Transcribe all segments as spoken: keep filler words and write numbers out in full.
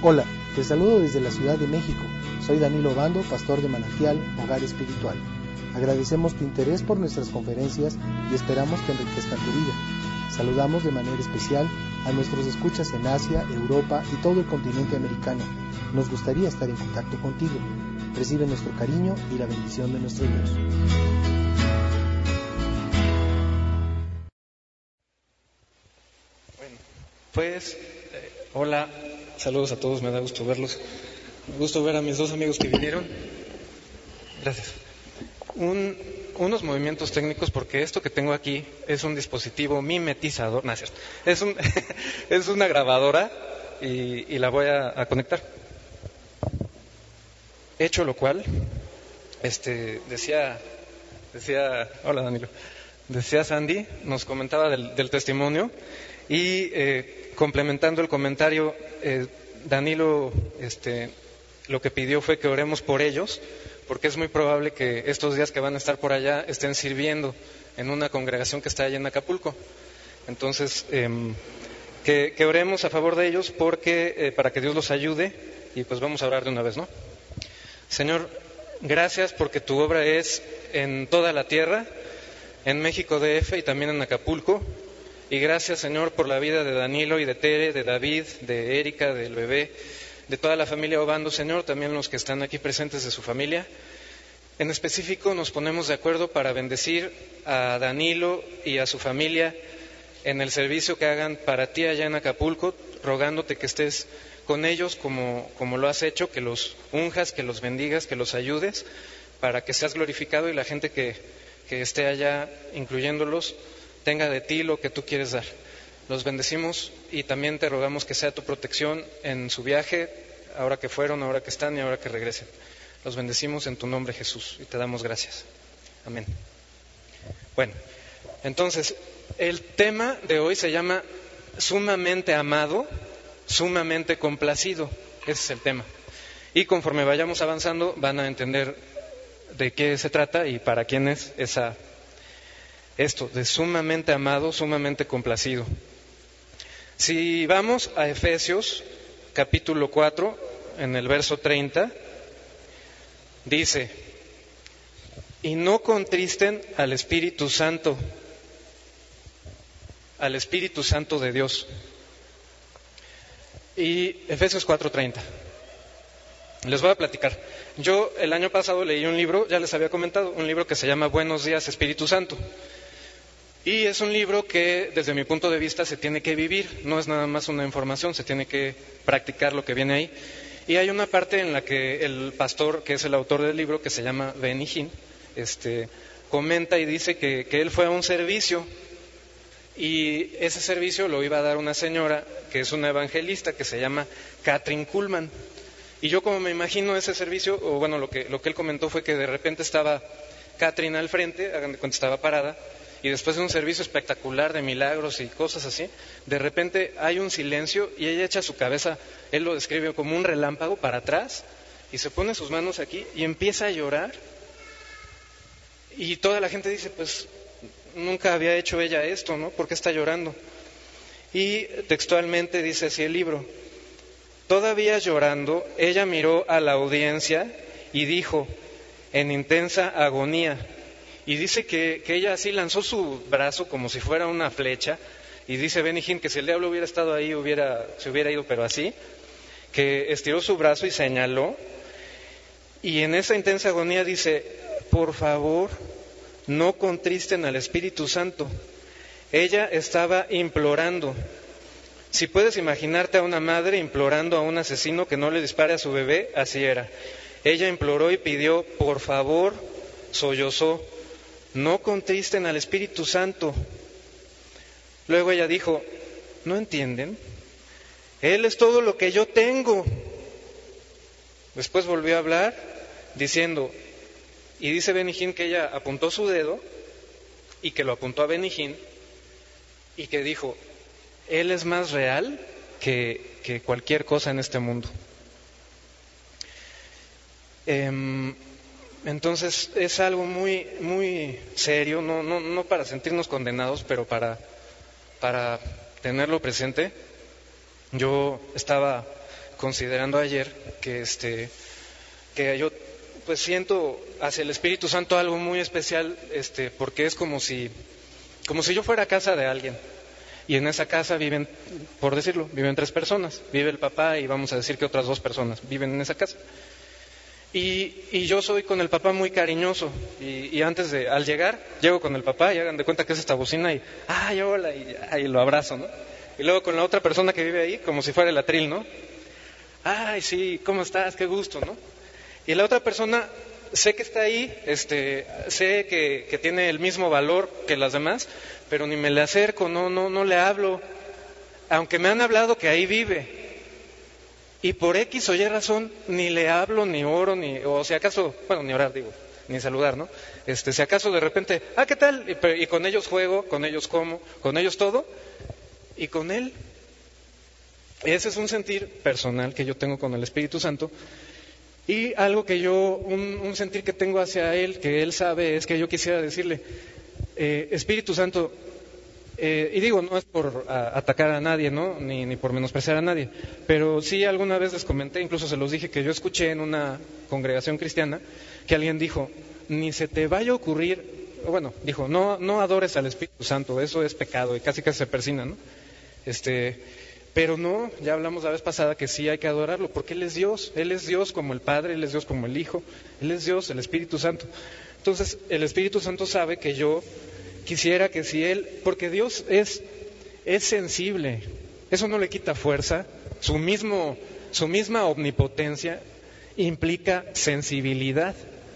Hola, te saludo desde la Ciudad de México. Soy Danilo Obando, pastor de Manantial, Hogar Espiritual. Agradecemos tu interés por nuestras conferencias y esperamos que enriquezcan tu vida. Saludamos de manera especial a nuestros escuchas en Asia, Europa y todo el continente americano. Nos gustaría estar en contacto contigo. Recibe nuestro cariño y la bendición de nuestro Dios. Bueno, pues, eh, hola, saludos a todos, me da gusto verlos. Me gusto ver a mis dos amigos que vinieron. Gracias. Un, unos movimientos técnicos, porque esto que tengo aquí es un dispositivo mimetizador, no es cierto, es, un, es una grabadora y, y la voy a, a conectar. Hecho lo cual, este, decía, decía, hola Danilo, decía Sandy, nos comentaba del, del testimonio y eh, complementando el comentario, eh, Danilo, este, lo que pidió fue que oremos por ellos, porque es muy probable que estos días que van a estar por allá estén sirviendo en una congregación que está allá en Acapulco. Entonces, eh, que, que oremos a favor de ellos porque eh, para que Dios los ayude, y pues vamos a orar de una vez, ¿no? Señor, gracias porque tu obra es en toda la tierra, en México D F y también en Acapulco. Y gracias, Señor, por la vida de Danilo y de Tere, de David, de Erika, del bebé, de toda la familia Obando, Señor, también los que están aquí presentes de su familia. En específico nos ponemos de acuerdo para bendecir a Danilo y a su familia en el servicio que hagan para ti allá en Acapulco, rogándote que estés con ellos como, como lo has hecho, que los unjas, que los bendigas, que los ayudes, para que seas glorificado y la gente que, que esté allá, incluyéndolos, tenga de ti lo que tú quieres dar. Los bendecimos y también te rogamos que sea tu protección en su viaje, ahora que fueron, ahora que están y ahora que regresen. Los bendecimos en tu nombre, Jesús, y te damos gracias. Amén. Bueno, entonces, el tema de hoy se llama sumamente amado, sumamente complacido. Ese es el tema. Y conforme vayamos avanzando, van a entender de qué se trata y para quién es esa, esto, de sumamente amado, sumamente complacido. Si vamos a Efesios, capítulo cuatro, en el verso treinta, dice: y no contristen al Espíritu Santo, al Espíritu Santo de Dios. Y Efesios cuatro treinta. Les voy a platicar. Yo el año pasado leí un libro, ya les había comentado, un libro que se llama Buenos días, Espíritu Santo. Y es un libro que, desde mi punto de vista, se tiene que vivir, no es nada más una información, se tiene que practicar lo que viene ahí. Y hay una parte en la que el pastor, que es el autor del libro, que se llama Benny Hinn, este, comenta y dice que, que él fue a un servicio, y ese servicio lo iba a dar una señora, que es una evangelista, que se llama Kathryn Kuhlman. Y yo, como me imagino ese servicio, o bueno, lo que, lo que él comentó fue que de repente estaba Kathryn al frente, hagan de cuenta, estaba parada, y después de un servicio espectacular de milagros y cosas así, de repente hay un silencio y ella echa su cabeza, él lo describe como un relámpago, para atrás, y se pone sus manos aquí y empieza a llorar. Y toda la gente dice, pues nunca había hecho ella esto, ¿no? ¿Por qué está llorando? Y textualmente dice así el libro: todavía llorando, ella miró a la audiencia y dijo, en intensa agonía, y dice que, que ella así lanzó su brazo como si fuera una flecha, y dice Benny Hinn que si el diablo hubiera estado ahí hubiera, se hubiera ido, pero así, que estiró su brazo y señaló, y en esa intensa agonía dice: por favor, no contristen al Espíritu Santo. Ella estaba implorando. Si puedes imaginarte a una madre implorando a un asesino que no le dispare a su bebé, así era. Ella imploró y pidió, por favor, sollozó, no contristen al Espíritu Santo. Luego ella dijo, ¿no entienden? Él es todo lo que yo tengo. Después volvió a hablar diciendo, y dice Benny Hinn que ella apuntó su dedo y que lo apuntó a Benny Hinn y que dijo, Él es más real que, que cualquier cosa en este mundo. Eh, entonces es algo muy, muy serio, no, no, no para sentirnos condenados, pero para, para tenerlo presente. Yo estaba considerando ayer que este que yo pues siento hacia el Espíritu Santo algo muy especial, este porque es como si como si yo fuera a casa de alguien y en esa casa viven, por decirlo, viven tres personas, vive el papá y vamos a decir que otras dos personas viven en esa casa. Y, y yo soy con el papá muy cariñoso y, y antes de, al llegar, llego con el papá y hagan de cuenta que es esta bocina y, ¡ay, hola! Y, y lo abrazo, ¿no? Y luego con la otra persona que vive ahí, como si fuera el atril, ¿no? ¡Ay, sí! ¿Cómo estás? ¡Qué gusto!, ¿no? Y la otra persona, sé que está ahí, este, sé que, que tiene el mismo valor que las demás, pero ni me le acerco, no, no, no le hablo, aunque me han hablado que ahí vive. Y por X o Y razón, ni le hablo, ni oro, ni, o si acaso, bueno, ni orar, digo, ni saludar, ¿no? Este, si acaso de repente, ah, ¿qué tal? Y, y con ellos juego, con ellos como, con ellos todo, y con él. Ese es un sentir personal que yo tengo con el Espíritu Santo. Y algo que yo, un, un sentir que tengo hacia él, que él sabe, es que yo quisiera decirle, eh, Espíritu Santo, Eh, y digo, no es por a, atacar a nadie, ¿no? Ni, ni por menospreciar a nadie, pero sí alguna vez les comenté, incluso se los dije, que yo escuché en una congregación cristiana que alguien dijo, ni se te vaya a ocurrir, bueno, dijo, no, no adores al Espíritu Santo, eso es pecado, y casi casi se persina, ¿no? Este, pero no, ya hablamos la vez pasada que sí hay que adorarlo, porque Él es Dios, Él es Dios como el Padre, Él es Dios como el Hijo, Él es Dios, el Espíritu Santo. Entonces, el Espíritu Santo sabe que yo quisiera que si Él, porque Dios es, es sensible, eso no le quita fuerza, su mismo, su misma omnipotencia implica sensibilidad.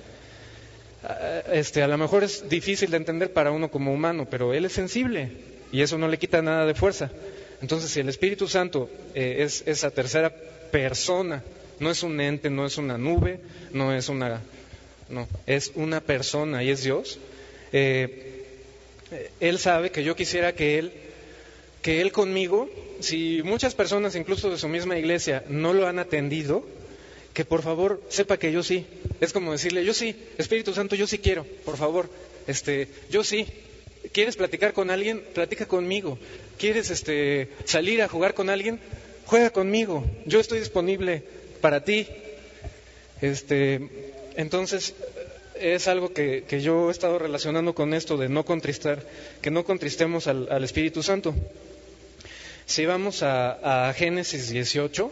Este, a lo mejor es difícil de entender para uno como humano, pero Él es sensible y eso no le quita nada de fuerza. Entonces, si el Espíritu Santo eh, es esa tercera persona, no es un ente, no es una nube, no es una, no, es una persona y es Dios. Eh, Él sabe que yo quisiera que Él, que Él conmigo, si muchas personas, incluso de su misma iglesia, no lo han atendido, que por favor sepa que yo sí. Es como decirle, yo sí, Espíritu Santo, yo sí quiero, por favor, este, yo sí. ¿Quieres platicar con alguien? Platica conmigo. ¿Quieres este, salir a jugar con alguien? Juega conmigo. Yo estoy disponible para ti. Este, entonces, es algo que, que yo he estado relacionando con esto de no contristar, que no contristemos al, al Espíritu Santo. Si vamos a, a Génesis dieciocho,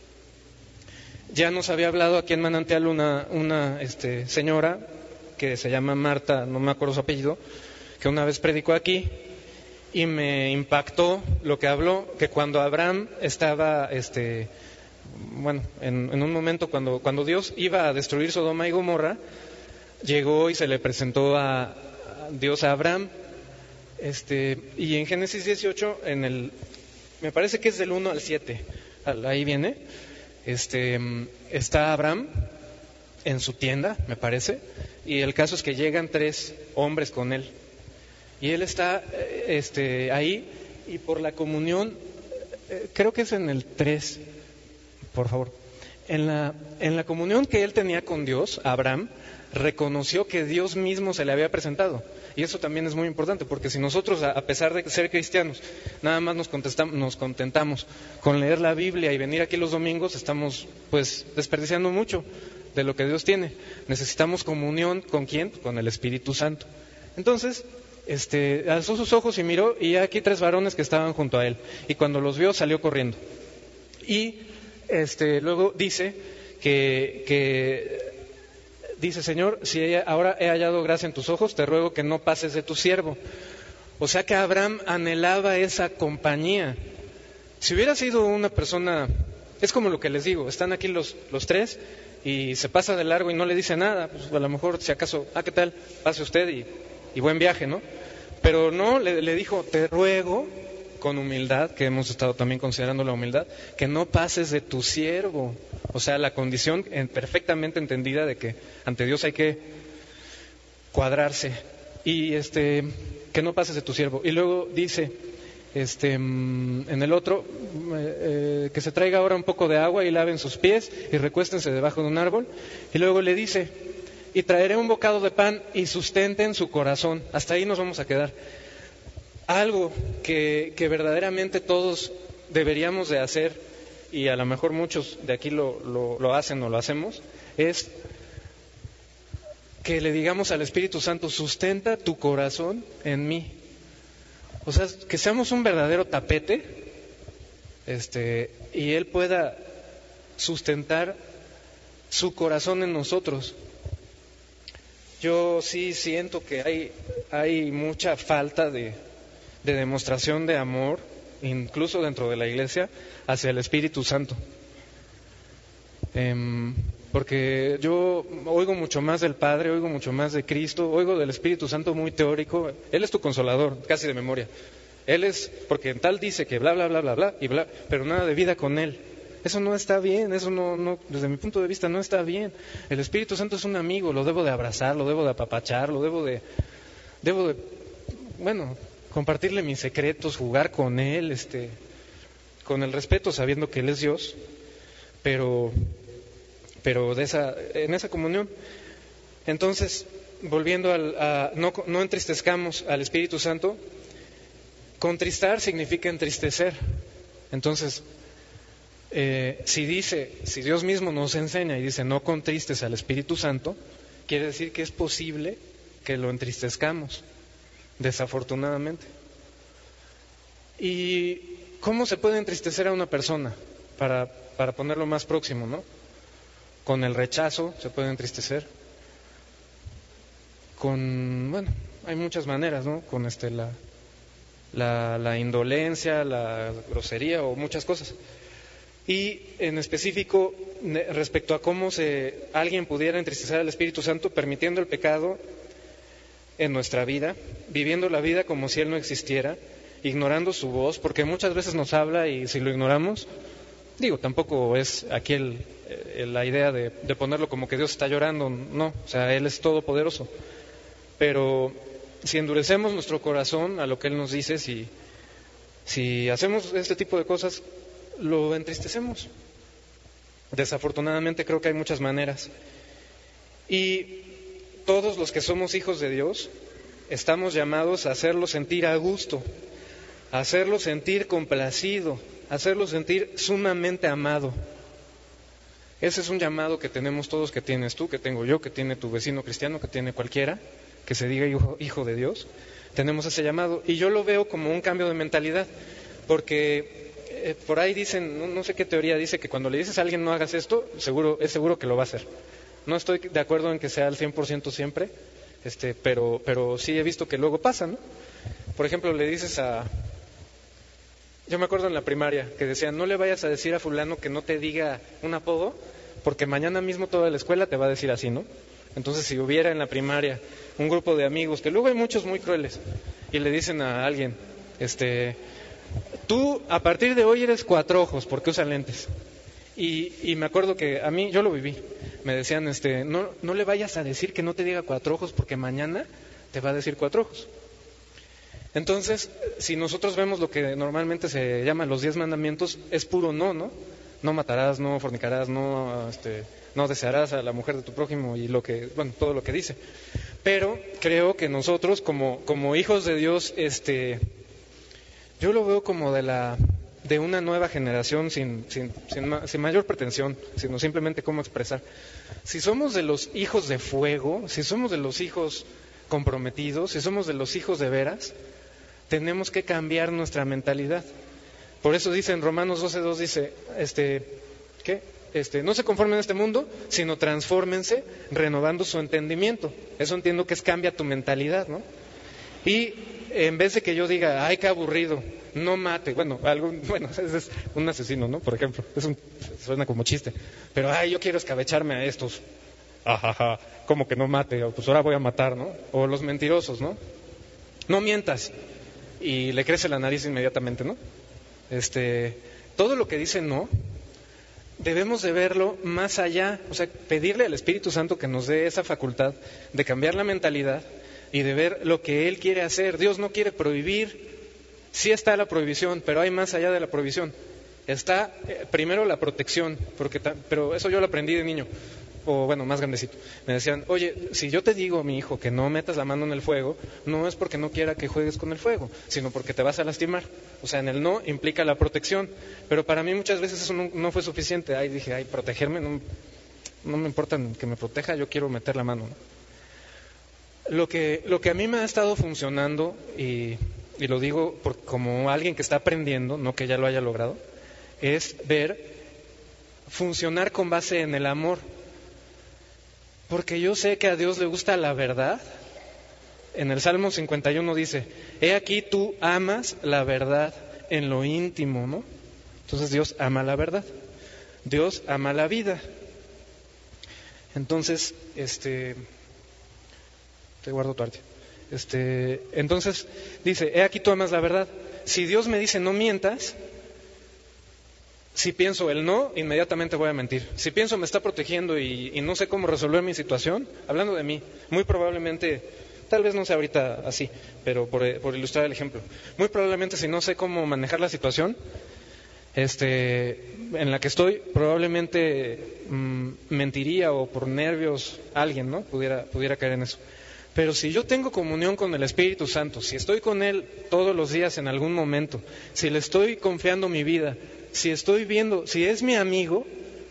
ya nos había hablado aquí en Manantial una, una este, señora que se llama Marta, no me acuerdo su apellido, que una vez predicó aquí y me impactó lo que habló, que cuando Abraham estaba, este, bueno, en, en un momento cuando, cuando Dios iba a destruir Sodoma y Gomorra, llegó y se le presentó a, a Dios a Abraham, este, y en Génesis dieciocho, en el, me parece que es del uno al siete, ahí viene, este, está Abraham en su tienda, me parece, y el caso es que llegan tres hombres con él, y él está este, ahí, y por la comunión, creo que es en el tres, por favor, en la, en la comunión que él tenía con Dios, Abraham reconoció que Dios mismo se le había presentado. Y eso también es muy importante, porque si nosotros, a pesar de ser cristianos, nada más nos, nos contentamos con leer la Biblia y venir aquí los domingos, estamos pues desperdiciando mucho de lo que Dios tiene. Necesitamos comunión, ¿con quién? Con el Espíritu Santo. Entonces, este, alzó sus ojos y miró, y aquí tres varones que estaban junto a él. Y cuando los vio, salió corriendo. Y este, luego dice que... que Dice, Señor, si ahora he hallado gracia en tus ojos, te ruego que no pases de tu siervo. O sea que Abraham anhelaba esa compañía. Si hubiera sido una persona, es como lo que les digo, están aquí los, los tres y se pasa de largo y no le dice nada, pues a lo mejor si acaso, ah, ¿qué tal? Pase usted y, y buen viaje, ¿no? Pero no, le, le dijo, te ruego, con humildad, que hemos estado también considerando la humildad, que no pases de tu siervo. O sea, la condición perfectamente entendida de que ante Dios hay que cuadrarse y este que no pases de tu siervo. Y luego dice, este, en el otro, eh, que se traiga ahora un poco de agua y laven sus pies y recuéstense debajo de un árbol. Y luego le dice, y traeré un bocado de pan y sustenten su corazón. Hasta ahí nos vamos a quedar. Algo que, que verdaderamente todos deberíamos de hacer y a lo mejor muchos de aquí lo, lo, lo hacen o lo hacemos, es que le digamos al Espíritu Santo, sustenta tu corazón en mí. O sea, que seamos un verdadero tapete, este, y Él pueda sustentar su corazón en nosotros. Yo sí siento que hay, hay mucha falta de, de demostración de amor, incluso dentro de la iglesia, hacia el Espíritu Santo. Eh, porque yo oigo mucho más del Padre, oigo mucho más de Cristo, oigo del Espíritu Santo muy teórico. Él es tu consolador, casi de memoria. Él es, porque en tal dice que bla, bla, bla, bla, bla, y bla, pero nada de vida con Él. Eso no está bien, eso no, no, desde mi punto de vista no está bien. El Espíritu Santo es un amigo, lo debo de abrazar, lo debo de apapachar, lo debo de, debo de, bueno, compartirle mis secretos, jugar con Él, este, con el respeto, sabiendo que Él es Dios, pero, pero de esa, en esa comunión. Entonces, volviendo al, a, no, no entristezcamos al Espíritu Santo. Contristar significa entristecer. Entonces, eh, si dice, si Dios mismo nos enseña y dice no contristes al Espíritu Santo, quiere decir que es posible que lo entristezcamos, desafortunadamente. ¿Y cómo se puede entristecer a una persona? Para, para ponerlo más próximo, ¿no? Con el rechazo se puede entristecer. Con, bueno, hay muchas maneras, ¿no? Con este la La, la indolencia, la grosería o muchas cosas. Y en específico, respecto a cómo se, alguien pudiera entristecer al Espíritu Santo, permitiendo el pecado en nuestra vida, viviendo la vida como si Él no existiera, ignorando su voz, porque muchas veces nos habla y si lo ignoramos, digo, tampoco es aquí el, el, la idea de, de ponerlo como que Dios está llorando, no, o sea, Él es todopoderoso, pero si endurecemos nuestro corazón a lo que Él nos dice, si, si hacemos este tipo de cosas, lo entristecemos. Desafortunadamente creo que hay muchas maneras. Y todos los que somos hijos de Dios, estamos llamados a hacerlo sentir a gusto, a hacerlo sentir complacido, a hacerlo sentir sumamente amado. Ese es un llamado que tenemos todos, que tienes tú, que tengo yo, que tiene tu vecino cristiano, que tiene cualquiera que se diga hijo, hijo de Dios. Tenemos ese llamado y yo lo veo como un cambio de mentalidad, porque eh, por ahí dicen, no, no sé qué teoría dice, que cuando le dices a alguien no hagas esto, seguro es seguro que lo va a hacer. No estoy de acuerdo en que sea al cien por ciento siempre, este, pero, pero sí he visto que luego pasa, ¿no? Por ejemplo, le dices a... Yo me acuerdo en la primaria que decían, no le vayas a decir a fulano que no te diga un apodo, porque mañana mismo toda la escuela te va a decir así, ¿no? Entonces, si hubiera en la primaria un grupo de amigos, que luego hay muchos muy crueles, y le dicen a alguien, este, tú a partir de hoy eres cuatro ojos, porque usa lentes. Y, y me acuerdo que a mí, yo lo viví, me decían, este, no, no le vayas a decir que no te diga cuatro ojos, porque mañana te va a decir cuatro ojos. Entonces, si nosotros vemos lo que normalmente se llama los diez mandamientos, es puro no, ¿no? No matarás, no fornicarás, no, este, no desearás a la mujer de tu prójimo y lo que, bueno, todo lo que dice. Pero creo que nosotros, como, como hijos de Dios, este, yo lo veo como de la, de una nueva generación sin, sin, sin, sin mayor pretensión, sino simplemente cómo expresar. Si somos de los hijos de fuego, si somos de los hijos comprometidos, si somos de los hijos de veras, tenemos que cambiar nuestra mentalidad. Por eso dice en Romanos doce dos, dice, este, ¿qué? Este, no se conformen a este mundo, sino transfórmense renovando su entendimiento. Eso entiendo que es cambia tu mentalidad, ¿no? Y en vez de que yo diga, ay, qué aburrido, no mate, bueno, algo, bueno, ese es un asesino, ¿no? Por ejemplo, es un, suena como chiste, pero ay, yo quiero escabecharme a estos, ajaja, como que no mate, o pues ahora voy a matar, ¿no? O los mentirosos, ¿no? No mientas, y le crece la nariz inmediatamente, ¿no? Este, todo lo que dice no, debemos de verlo más allá, o sea, pedirle al Espíritu Santo que nos dé esa facultad de cambiar la mentalidad y de ver lo que Él quiere hacer. Dios no quiere prohibir, sí está la prohibición, pero hay más allá de la prohibición. Está eh, primero la protección, porque ta- pero eso yo lo aprendí de niño. o bueno, más grandecito, me decían, oye, si yo te digo, mi hijo, que no metas la mano en el fuego, no es porque no quiera que juegues con el fuego, sino porque te vas a lastimar. O sea, en el no implica la protección, pero para mí muchas veces eso no, no fue suficiente. Ahí dije, ay, protegerme, no, no me importa que me proteja, yo quiero meter la mano, ¿no? Lo que, lo que a mí me ha estado funcionando, y, y lo digo por, como alguien que está aprendiendo, no que ya lo haya logrado, es ver funcionar con base en el amor. Porque yo sé que a Dios le gusta la verdad. En el Salmo cincuenta y uno dice, he aquí tú amas la verdad en lo íntimo, ¿no? Entonces Dios ama la verdad. Dios ama la vida. Entonces, este... Te guardo tu arte. Este, entonces dice, he aquí tú amas la verdad. Si Dios me dice no mientas, si pienso el no, inmediatamente voy a mentir. Si pienso me está protegiendo y, y no sé cómo resolver mi situación, hablando de mí, muy probablemente, tal vez no sea ahorita así, pero por, por ilustrar el ejemplo, muy probablemente si no sé cómo manejar la situación este, en la que estoy, probablemente mmm, mentiría, o por nervios alguien, ¿no? Pudiera, pudiera caer en eso. Pero si yo tengo comunión con el Espíritu Santo, si estoy con Él todos los días en algún momento, si le estoy confiando mi vida, si estoy viendo, si es mi amigo,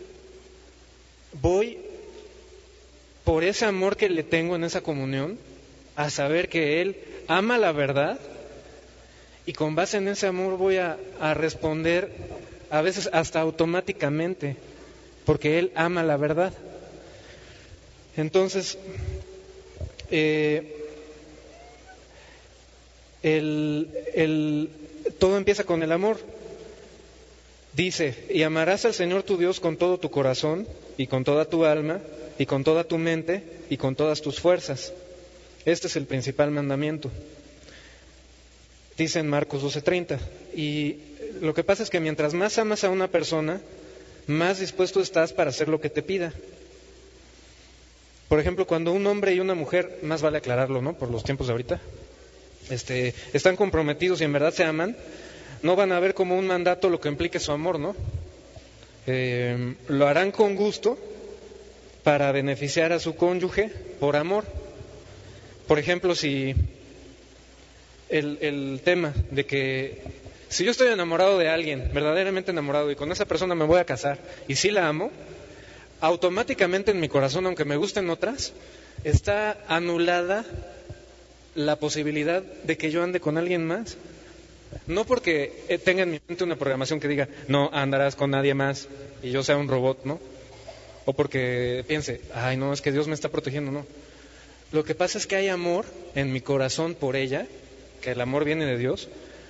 voy por ese amor que le tengo en esa comunión a saber que Él ama la verdad, y con base en ese amor voy a, a responder a veces hasta automáticamente, porque Él ama la verdad. Entonces, eh, el, el, todo empieza con el amor. Dice, y amarás al Señor tu Dios con todo tu corazón, y con toda tu alma, y con toda tu mente, y con todas tus fuerzas. Este es el principal mandamiento. Dice en Marcos doce treinta. Y lo que pasa es que mientras más amas a una persona, más dispuesto estás para hacer lo que te pida. Por ejemplo, cuando un hombre y una mujer, más vale aclararlo, ¿no? Por los tiempos de ahorita, este, están comprometidos y en verdad se aman, no van a ver como un mandato lo que implique su amor, ¿no? Eh, lo harán con gusto para beneficiar a su cónyuge por amor. Por ejemplo, si el, el tema de que si yo estoy enamorado de alguien, verdaderamente enamorado, y con esa persona me voy a casar, y si la amo, automáticamente en mi corazón, aunque me gusten otras, está anulada la posibilidad de que yo ande con alguien más. No porque tenga en mi mente una programación que diga, no andarás con nadie más y yo sea un robot, ¿no? O porque piense, ay no, es que Dios me está protegiendo, no. Lo que pasa es que hay amor en mi corazón por ella, que el amor viene de Dios,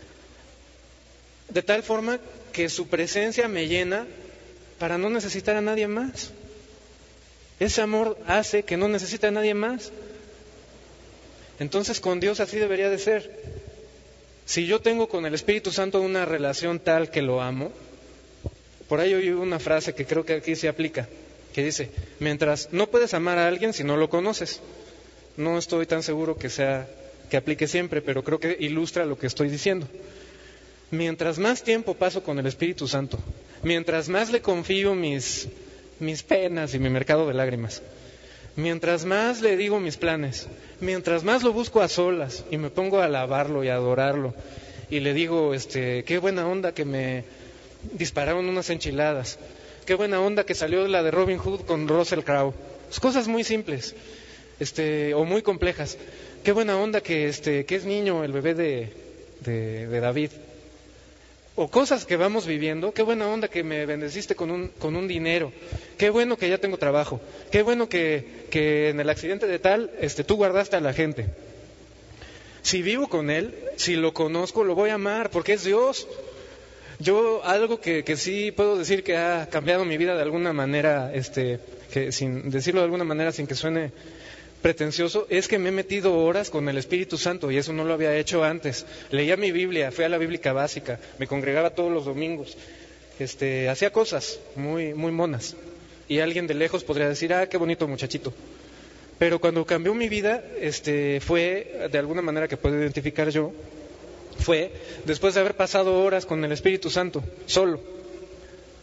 de tal forma que su presencia me llena para no necesitar a nadie más. Ese amor hace que no necesite a nadie más. Entonces con Dios así debería de ser. Si yo tengo con el Espíritu Santo una relación tal que lo amo, por ahí oí una frase que creo que aquí se aplica, que dice, mientras no puedes amar a alguien si no lo conoces. No estoy tan seguro que sea, que aplique siempre, pero creo que ilustra lo que estoy diciendo. Mientras más tiempo paso con el Espíritu Santo, mientras más le confío mis, mis penas y mi mercado de lágrimas, mientras más le digo mis planes, mientras más lo busco a solas y me pongo a alabarlo y a adorarlo y le digo, este, qué buena onda que me dispararon unas enchiladas, qué buena onda que salió la de Robin Hood con Russell Crowe, cosas muy simples, este, o muy complejas, qué buena onda que, este, que es niño el bebé de, de, de David, o cosas que vamos viviendo, qué buena onda que me bendeciste con un, con un dinero, qué bueno que ya tengo trabajo, qué bueno que, que en el accidente de tal, este, tú guardaste a la gente. Si vivo con Él, si lo conozco, lo voy a amar, porque es Dios. Yo algo que, que sí puedo decir que ha cambiado mi vida de alguna manera, este, que sin decirlo de alguna manera sin que suene pretencioso, es que me he metido horas con el Espíritu Santo y eso no lo había hecho antes. Leía mi Biblia, fui a la bíblica básica, me congregaba todos los domingos, este, hacía cosas muy, muy monas y alguien de lejos podría decir, ah, qué bonito muchachito. Pero cuando cambió mi vida, este, fue de alguna manera que puedo identificar yo, fue después de haber pasado horas con el Espíritu Santo, solo.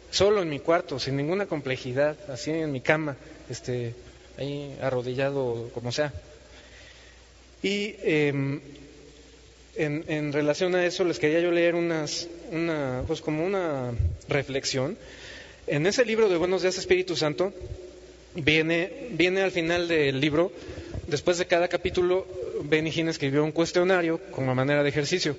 solo en mi cuarto, sin ninguna complejidad, así en mi cama, este, ahí arrodillado, como sea. Y eh, en, en relación a eso les quería yo leer unas, una, pues como una reflexión. En ese libro de Buenos Días Espíritu Santo viene, viene al final del libro, después de cada capítulo, Benny Hinn escribió un cuestionario como manera de ejercicio.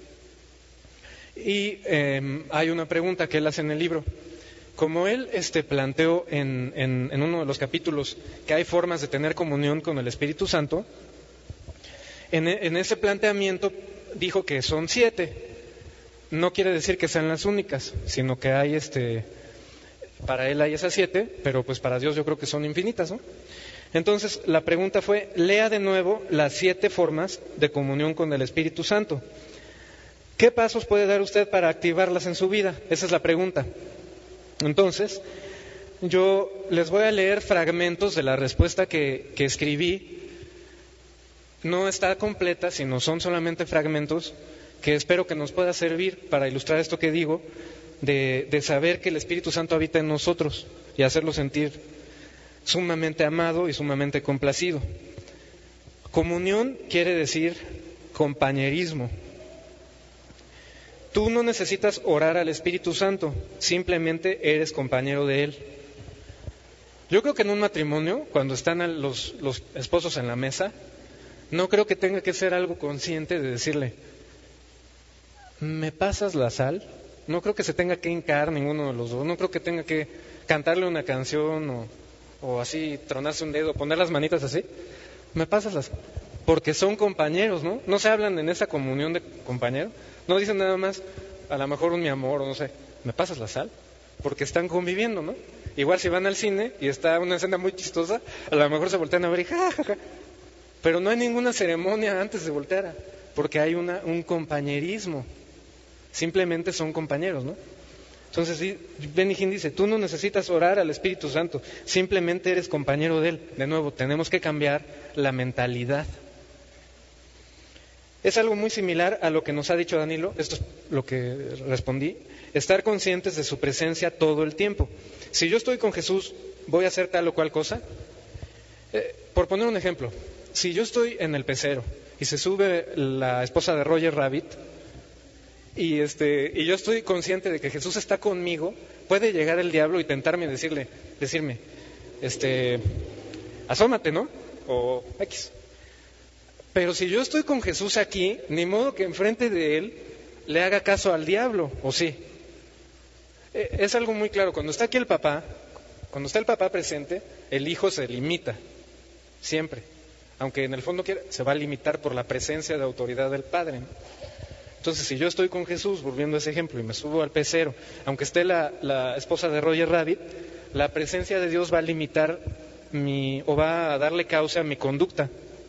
Y eh, hay una pregunta que él hace en el libro. Como él este, planteó en, en, en uno de los capítulos que hay formas de tener comunión con el Espíritu Santo, en, en ese planteamiento dijo que son siete. No quiere decir que sean las únicas, sino que hay, este, para él hay esas siete, pero pues para Dios yo creo que son infinitas, ¿no? Entonces la pregunta fue, lea de nuevo las siete formas de comunión con el Espíritu Santo. ¿Qué pasos puede dar usted para activarlas en su vida? Esa es la pregunta. Entonces, yo les voy a leer fragmentos de la respuesta que, que escribí. No está completa, sino son solamente fragmentos que espero que nos pueda servir para ilustrar esto que digo, de, de saber que el Espíritu Santo habita en nosotros y hacerlo sentir sumamente amado y sumamente complacido. Comunión quiere decir compañerismo. Tú no necesitas orar al Espíritu Santo, simplemente eres compañero de Él. Yo creo que en un matrimonio, cuando están los, los esposos en la mesa, no creo que tenga que ser algo consciente de decirle, ¿me pasas la sal? No creo que se tenga que hincar ninguno de los dos, no creo que tenga que cantarle una canción o, o así tronarse un dedo, poner las manitas así. ¿Me pasas las? Porque son compañeros, ¿no? No se hablan en esa comunión de compañeros. No dicen nada más, a lo mejor un mi amor o no sé, ¿me pasas la sal? Porque están conviviendo, ¿no? Igual si van al cine y está una escena muy chistosa, a lo mejor se voltean a ver y ja, ja, ja. Pero no hay ninguna ceremonia antes de voltear, a, porque hay una, un compañerismo. Simplemente son compañeros, ¿no? Entonces Benny Hinn dice, tú no necesitas orar al Espíritu Santo, simplemente eres compañero de Él. De nuevo, tenemos que cambiar la mentalidad. Es algo muy similar a lo que nos ha dicho Danilo, esto es lo que respondí, estar conscientes de su presencia todo el tiempo. Si yo estoy con Jesús, ¿voy a hacer tal o cual cosa? Eh, por poner un ejemplo, si yo estoy en el pecero y se sube la esposa de Roger Rabbit y, este, y yo estoy consciente de que Jesús está conmigo, puede llegar el diablo y tentarme y decirle, decirme, este, asómate, ¿no? O X. Pero si yo estoy con Jesús aquí, ni modo que enfrente de Él le haga caso al diablo, ¿o sí? Es algo muy claro, cuando está aquí el papá, cuando está el papá presente, el hijo se limita, siempre. Aunque en el fondo quiera, se va a limitar por la presencia de autoridad del Padre, ¿no? Entonces, si yo estoy con Jesús, volviendo a ese ejemplo, y me subo al pecero, aunque esté la, la esposa de Roger Rabbit, la presencia de Dios va a limitar mi, o va a darle causa a mi conducta.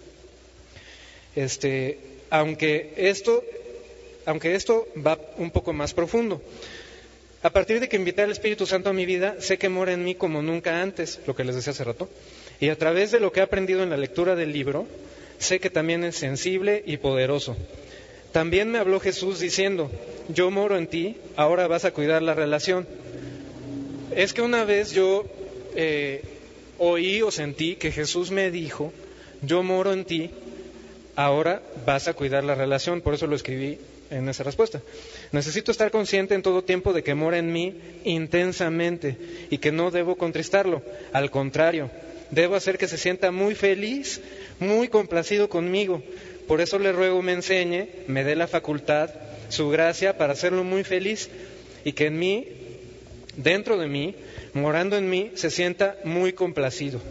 Este, aunque esto, aunque esto va un poco más profundo. A partir de que invité al Espíritu Santo a mi vida, sé que mora en mí como nunca antes, lo que les decía hace rato, y a través de lo que he aprendido en la lectura del libro, sé que también es sensible y poderoso. También me habló Jesús diciendo, yo moro en ti, ahora vas a cuidar la relación. Es que una vez yo eh, oí o sentí que Jesús me dijo, yo moro en ti, ahora vas a cuidar la relación, por eso lo escribí en esa respuesta. Necesito estar consciente en todo tiempo de que mora en mí intensamente y que no debo contristarlo. Al contrario, debo hacer que se sienta muy feliz, muy complacido conmigo. Por eso le ruego me enseñe, me dé la facultad, su gracia para hacerlo muy feliz y que en mí, dentro de mí, morando en mí, se sienta muy complacido.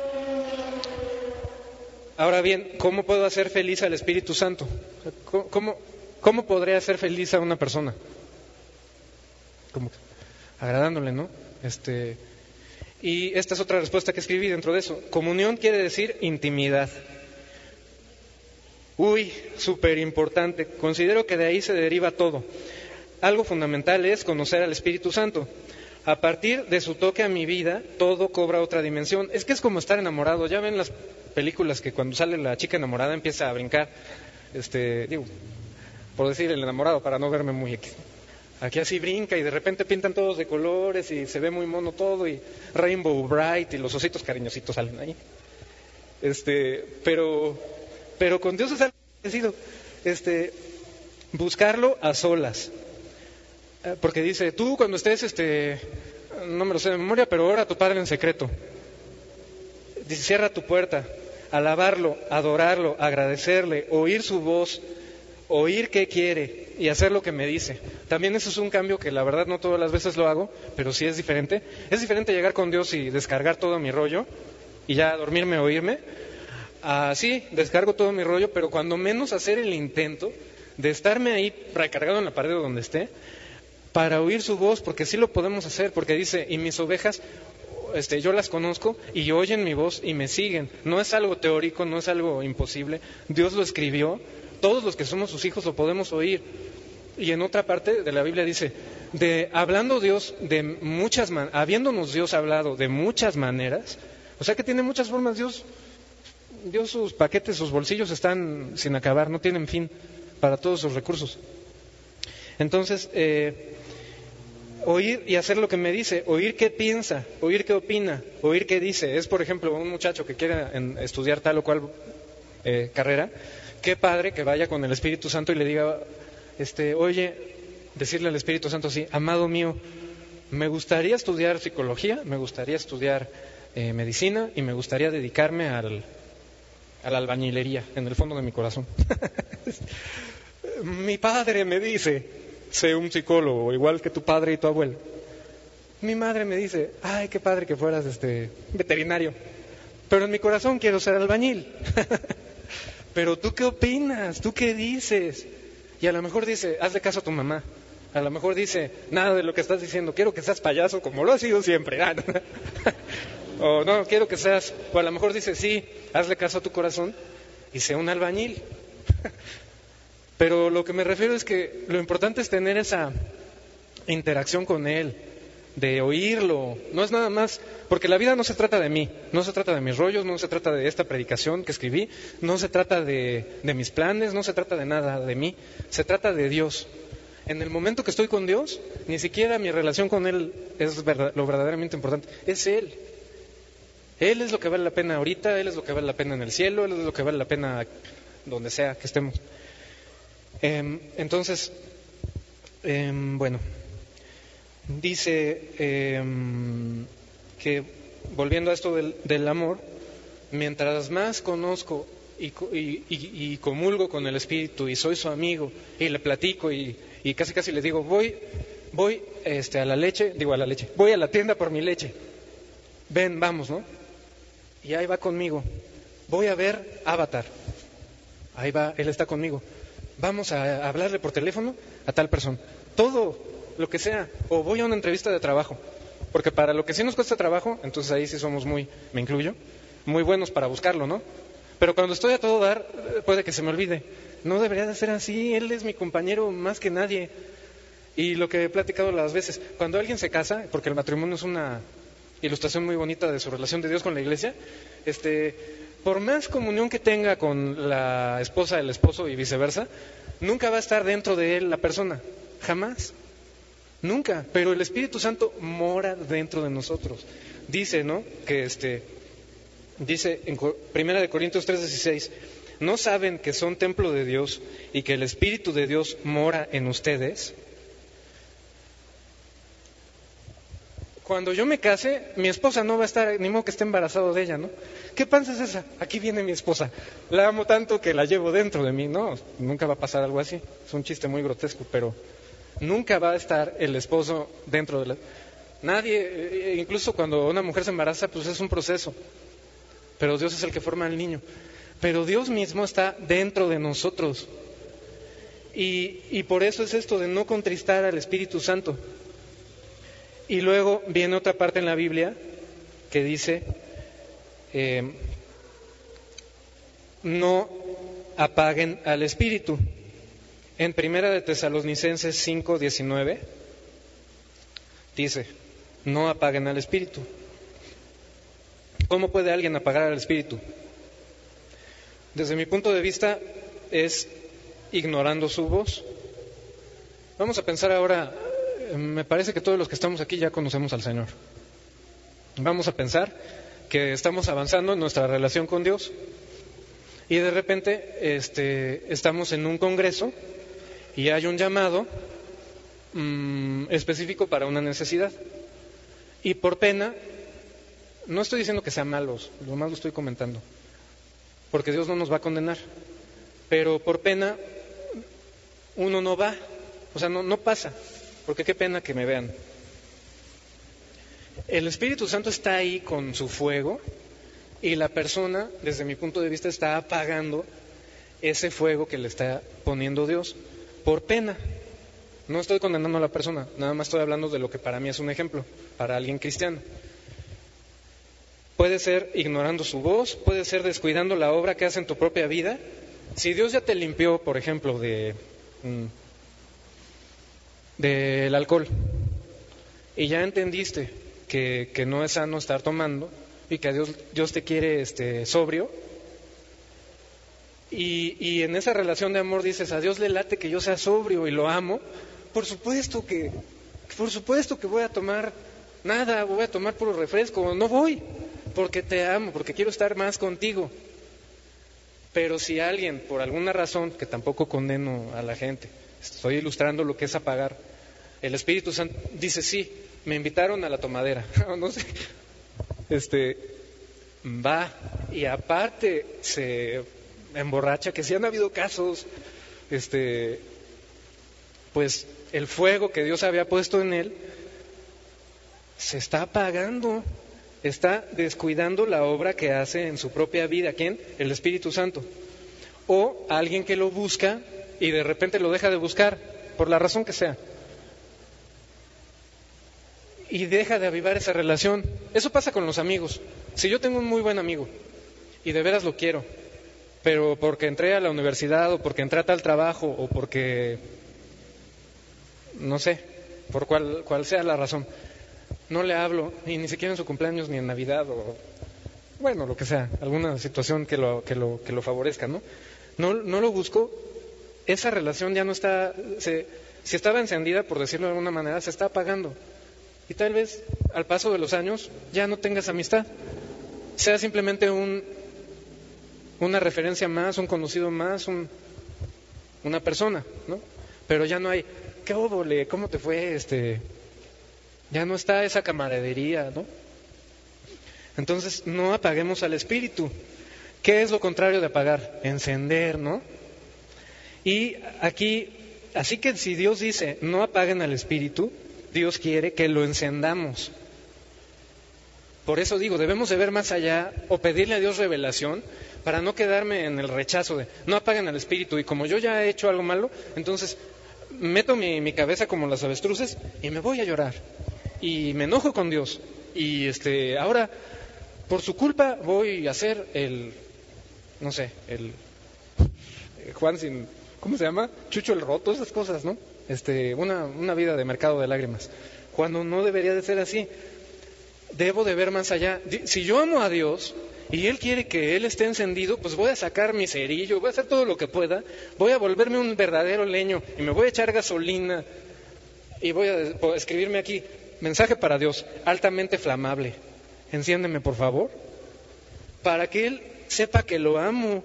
Ahora bien, ¿cómo puedo hacer feliz al Espíritu Santo? ¿Cómo, cómo, cómo podré hacer feliz a una persona? Como agradándole, ¿no? Este, y esta es otra respuesta que escribí dentro de eso. Comunión quiere decir intimidad. Uy, súper importante. Considero que de ahí se deriva todo. Algo fundamental es conocer al Espíritu Santo. A partir de su toque a mi vida, todo cobra otra dimensión. Es que es como estar enamorado. Ya ven las películas que cuando sale la chica enamorada empieza a brincar. Este, digo, por decir el enamorado para no verme muy X. Aquí así brinca y de repente pintan todos de colores y se ve muy mono todo y Rainbow Bright y los ositos cariñositos salen ahí. Este, pero, pero con Dios es algo parecido. Este, buscarlo a solas. Porque dice, tú cuando estés, este, no me lo sé de memoria, pero ora a tu Padre en secreto. Dice, cierra tu puerta, alabarlo, adorarlo, agradecerle, oír su voz, oír qué quiere y hacer lo que me dice. También eso es un cambio que la verdad no todas las veces lo hago, pero sí es diferente. Es diferente llegar con Dios y descargar todo mi rollo y ya dormirme o irme. Ah, sí, descargo todo mi rollo, pero cuando menos hacer el intento de estarme ahí recargado en la pared o donde esté para oír su voz, porque sí lo podemos hacer, porque dice, y mis ovejas, este, yo las conozco y oyen mi voz y me siguen. No es algo teórico, no es algo imposible. Dios lo escribió. Todos los que somos sus hijos lo podemos oír. Y en otra parte de la Biblia dice, de hablando Dios de muchas man- habiéndonos Dios hablado de muchas maneras, o sea que tiene muchas formas. Dios, Dios sus paquetes, sus bolsillos están sin acabar, no tienen fin para todos sus recursos. Entonces, eh, oír y hacer lo que me dice, oír qué piensa, oír qué opina, oír qué dice. Es, por ejemplo, un muchacho que quiere en, estudiar tal o cual eh, carrera. Qué padre que vaya con el Espíritu Santo y le diga, este, oye, decirle al Espíritu Santo así, amado mío, me gustaría estudiar psicología, me gustaría estudiar eh, medicina y me gustaría dedicarme al, a la albañilería, en el fondo de mi corazón. Mi padre me dice, sé un psicólogo, igual que tu padre y tu abuelo. Mi madre me dice, ay, qué padre que fueras este veterinario, pero en mi corazón quiero ser albañil. Pero tú qué opinas, tú qué dices. Y a lo mejor dice, hazle caso a tu mamá. A lo mejor dice, nada de lo que estás diciendo, quiero que seas payaso como lo has sido siempre. O no, quiero que seas, o a lo mejor dice, sí, hazle caso a tu corazón y sea un albañil. Pero lo que me refiero es que lo importante es tener esa interacción con Él, de oírlo. No es nada más, porque la vida no se trata de mí, no se trata de mis rollos, no se trata de esta predicación que escribí, no se trata de, de mis planes, no se trata de nada de mí, se trata de Dios. En el momento que estoy con Dios, ni siquiera mi relación con Él es verdad, lo verdaderamente importante, es Él. Él es lo que vale la pena ahorita, Él es lo que vale la pena en el cielo, Él es lo que vale la pena donde sea que estemos. Eh, entonces, eh, bueno... Dice eh, que, volviendo a esto del, del amor, mientras más conozco y, y, y, y comulgo con el Espíritu y soy su amigo y le platico y, y casi casi le digo, voy, voy este, a la leche, digo a la leche, voy a la tienda por mi leche, ven, vamos, ¿no? Y ahí va conmigo, voy a ver Avatar, ahí va, él está conmigo, vamos a hablarle por teléfono a tal persona, todo lo que sea, o voy a una entrevista de trabajo, porque para lo que sí nos cuesta trabajo, entonces ahí sí somos muy, me incluyo, muy buenos para buscarlo, ¿no? Pero cuando estoy a todo dar, puede que se me olvide. No debería de ser así, él es mi compañero más que nadie. Y lo que he platicado las veces, cuando alguien se casa, porque el matrimonio es una ilustración muy bonita de su relación de Dios con la iglesia, este, por más comunión que tenga con la esposa, el esposo y viceversa, nunca va a estar dentro de él la persona, jamás. Nunca, pero el Espíritu Santo mora dentro de nosotros. Dice, ¿no? Que este, dice en Primera de Corintios tres dieciséis, ¿no saben que son templo de Dios y que el Espíritu de Dios mora en ustedes? Cuando yo me case, mi esposa no va a estar, ni modo que esté embarazado de ella, ¿no? ¿Qué panza es esa? Aquí viene mi esposa. La amo tanto que la llevo dentro de mí. No, nunca va a pasar algo así. Es un chiste muy grotesco, pero nunca va a estar el esposo dentro de la... Nadie, incluso cuando una mujer se embaraza, pues es un proceso. Pero Dios es el que forma al niño. Pero Dios mismo está dentro de nosotros. Y, y por eso es esto de no contristar al Espíritu Santo. Y luego viene otra parte en la Biblia que dice, eh, no apaguen al Espíritu. En Primera de Tesalonicenses cinco diecinueve dice, no apaguen al Espíritu. ¿Cómo puede alguien apagar al Espíritu? Desde mi punto de vista es ignorando su voz. Vamos a pensar ahora me parece que todos los que estamos aquí ya conocemos al Señor. Vamos a pensar que estamos avanzando en nuestra relación con Dios y de repente este, estamos en un congreso y hay un llamado mmm, específico para una necesidad. Y por pena, no estoy diciendo que sean malos, lo más lo estoy comentando, porque Dios no nos va a condenar, pero por pena uno no va, o sea, no, no pasa, porque qué pena que me vean. El Espíritu Santo está ahí con su fuego y la persona, desde mi punto de vista, está apagando ese fuego que le está poniendo Dios por pena. No estoy condenando a la persona, nada más estoy hablando de lo que para mí es un ejemplo, para alguien cristiano. Puede ser ignorando su voz, puede ser descuidando la obra que hace en tu propia vida. Si Dios ya te limpió, por ejemplo, de del alcohol y ya entendiste que, que no es sano estar tomando y que a Dios, Dios te quiere este, sobrio, y, y en esa relación de amor dices, a Dios le late que yo sea sobrio y lo amo, por supuesto que, por supuesto que voy a tomar nada, voy a tomar puro refresco, no voy, porque te amo, porque quiero estar más contigo. Pero si alguien, por alguna razón, que tampoco condeno a la gente, estoy ilustrando lo que es apagar, el Espíritu Santo dice, sí, me invitaron a la tomadera, no sé, este, va, y aparte se emborracha, que si han habido casos, este, pues el fuego que Dios había puesto en él se está apagando, está descuidando la obra que hace en su propia vida. ¿Quién? El Espíritu Santo. O alguien que lo busca y de repente lo deja de buscar, por la razón que sea, y deja de avivar esa relación. Eso pasa con los amigos. Si yo tengo un muy buen amigo y de veras lo quiero, pero porque entré a la universidad o porque entré a tal trabajo o porque, no sé, por cual, cual sea la razón, no le hablo, y ni siquiera en su cumpleaños ni en Navidad o, bueno, lo que sea, alguna situación que lo, que lo, que lo favorezca, ¿no? No, no lo busco, esa relación ya no está, se, si estaba encendida, por decirlo de alguna manera, se está apagando. Y tal vez al paso de los años ya no tengas amistad, sea simplemente un, una referencia más, un conocido más, un, una persona, ¿no? Pero ya no hay, ¿qué óvole? ¿Cómo te fue? Este, ya no está esa camaradería, ¿no? Entonces no apaguemos al Espíritu. ¿Qué es lo contrario de apagar? Encender, ¿no? Y aquí, así que si Dios dice no apaguen al Espíritu, Dios quiere que lo encendamos. Por eso digo, debemos de ver más allá o pedirle a Dios revelación para no quedarme en el rechazo de no apaguen al Espíritu, y como yo ya he hecho algo malo, entonces meto mi, mi cabeza como las avestruces y me voy a llorar y me enojo con Dios y este ahora por su culpa voy a hacer el, no sé, el Juan sin, ¿cómo se llama? Chucho el roto, esas cosas, ¿no? Este, una, una vida de mercado de lágrimas, cuando no debería de ser así. Debo de ver más allá. Si yo amo a Dios y Él quiere que Él esté encendido, pues voy a sacar mi cerillo, voy a hacer todo lo que pueda, voy a volverme un verdadero leño y me voy a echar gasolina y voy a escribirme aquí, mensaje para Dios, altamente flamable, enciéndeme por favor, para que Él sepa que lo amo.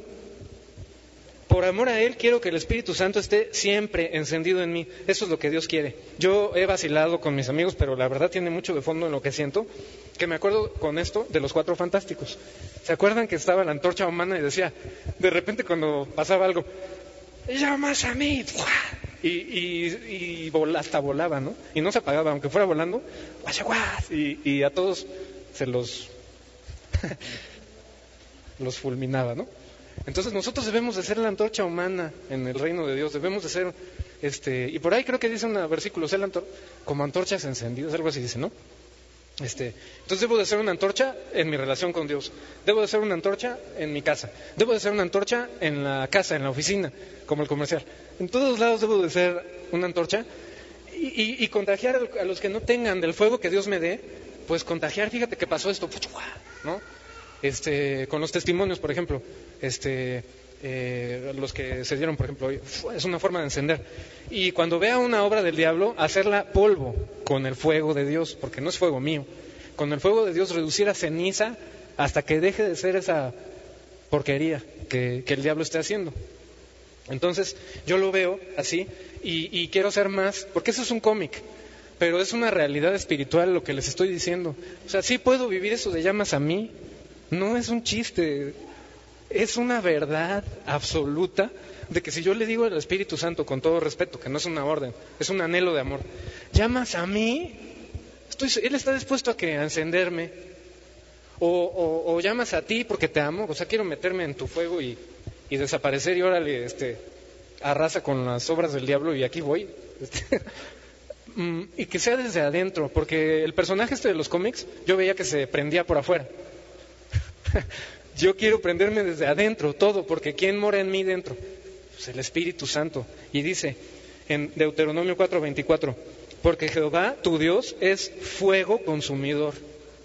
Por amor a Él quiero que el Espíritu Santo esté siempre encendido en mí. Eso es lo que Dios quiere. Yo he vacilado con mis amigos, pero la verdad tiene mucho de fondo en lo que siento, que me acuerdo con esto de los Cuatro Fantásticos. ¿Se acuerdan que estaba la antorcha humana y decía, de repente cuando pasaba algo, llamas a mí? Y, y, y vol, hasta volaba, ¿no? Y no se apagaba, aunque fuera volando, y, y a todos se los, los fulminaba, ¿no? Entonces nosotros debemos de ser la antorcha humana en el reino de Dios, debemos de ser, este, y por ahí creo que dice un versículo, ser antor- como antorchas encendidas, algo así dice, ¿no? Este, entonces debo de ser una antorcha en mi relación con Dios, debo de ser una antorcha en mi casa, debo de ser una antorcha en la casa, en la oficina, como el comercial. En todos lados debo de ser una antorcha y, y, y contagiar a los que no tengan del fuego que Dios me dé, pues contagiar, fíjate que pasó esto, ¿no? Este, con los testimonios, por ejemplo, este, eh, los que se dieron, por ejemplo, hoy, es una forma de encender. Y cuando vea una obra del diablo, hacerla polvo con el fuego de Dios, porque no es fuego mío. Con el fuego de Dios reducir a ceniza hasta que deje de ser esa porquería que, que el diablo esté haciendo. Entonces yo lo veo así y, y quiero hacer más, porque eso es un cómic, pero es una realidad espiritual lo que les estoy diciendo. O sea, sí puedo vivir eso de llamas a mí, no es un chiste, es una verdad absoluta de que si yo le digo al Espíritu Santo con todo respeto, que no es una orden, es un anhelo de amor, llamas a mí, estoy, Él está dispuesto a que a encenderme, o, o, o llamas a ti porque te amo, o sea, quiero meterme en tu fuego y, y desaparecer y órale, este, arrasa con las obras del diablo y aquí voy. Este, y que sea desde adentro, porque el personaje este de los cómics, yo veía que se prendía por afuera. Yo quiero prenderme desde adentro, todo, porque ¿quién mora en mí dentro? Pues el Espíritu Santo. Y dice en Deuteronomio cuatro veinticuatro, porque Jehová, tu Dios, es fuego consumidor.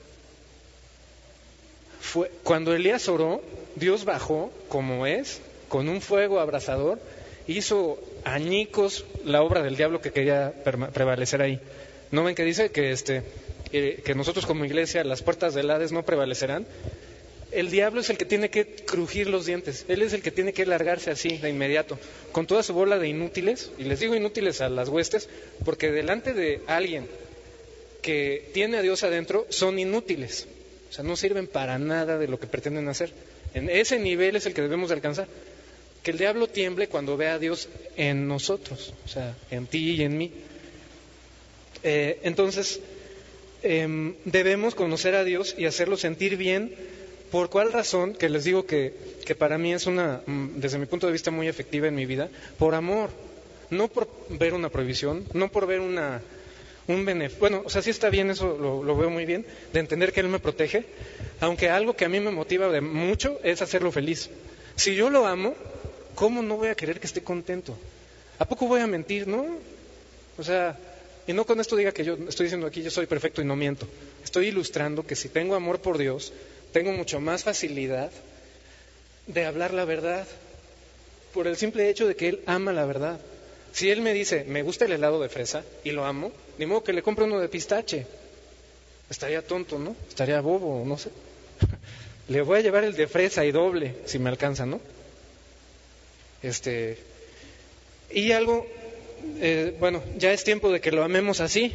Fue, cuando Elías oró, Dios bajó, como es, con un fuego abrasador, hizo añicos la obra del diablo que quería prevalecer ahí. ¿No ven que dice que, este, eh, que nosotros como iglesia las puertas del Hades no prevalecerán? El diablo es el que tiene que crujir los dientes, él es el que tiene que largarse así de inmediato, con toda su bola de inútiles, y les digo inútiles a las huestes, porque delante de alguien que tiene a Dios adentro son inútiles, o sea, no sirven para nada de lo que pretenden hacer. En ese nivel es el que debemos de alcanzar, que el diablo tiemble cuando vea a Dios en nosotros, o sea, en ti y en mí. Eh, entonces, eh, debemos conocer a Dios y hacerlo sentir bien. ¿Por cuál razón? Que les digo que, que para mí es una, desde mi punto de vista, muy efectiva en mi vida. Por amor, no por ver una prohibición, no por ver una, un beneficio. Bueno, o sea, sí está bien, eso lo, lo veo muy bien, de entender que Él me protege, aunque algo que a mí me motiva de mucho es hacerlo feliz. Si yo lo amo, ¿cómo no voy a querer que esté contento? ¿A poco voy a mentir? No. O sea, y no con esto diga que yo estoy diciendo aquí yo soy perfecto y no miento. Estoy ilustrando que si tengo amor por Dios, tengo mucho más facilidad de hablar la verdad, por el simple hecho de que Él ama la verdad. Si Él me dice, me gusta el helado de fresa y lo amo, ni modo que le compre uno de pistache. Estaría tonto, ¿no? Estaría bobo, no sé. Le voy a llevar el de fresa y doble, si me alcanza, ¿no? Este, y algo, eh, bueno, ya es tiempo de que lo amemos así.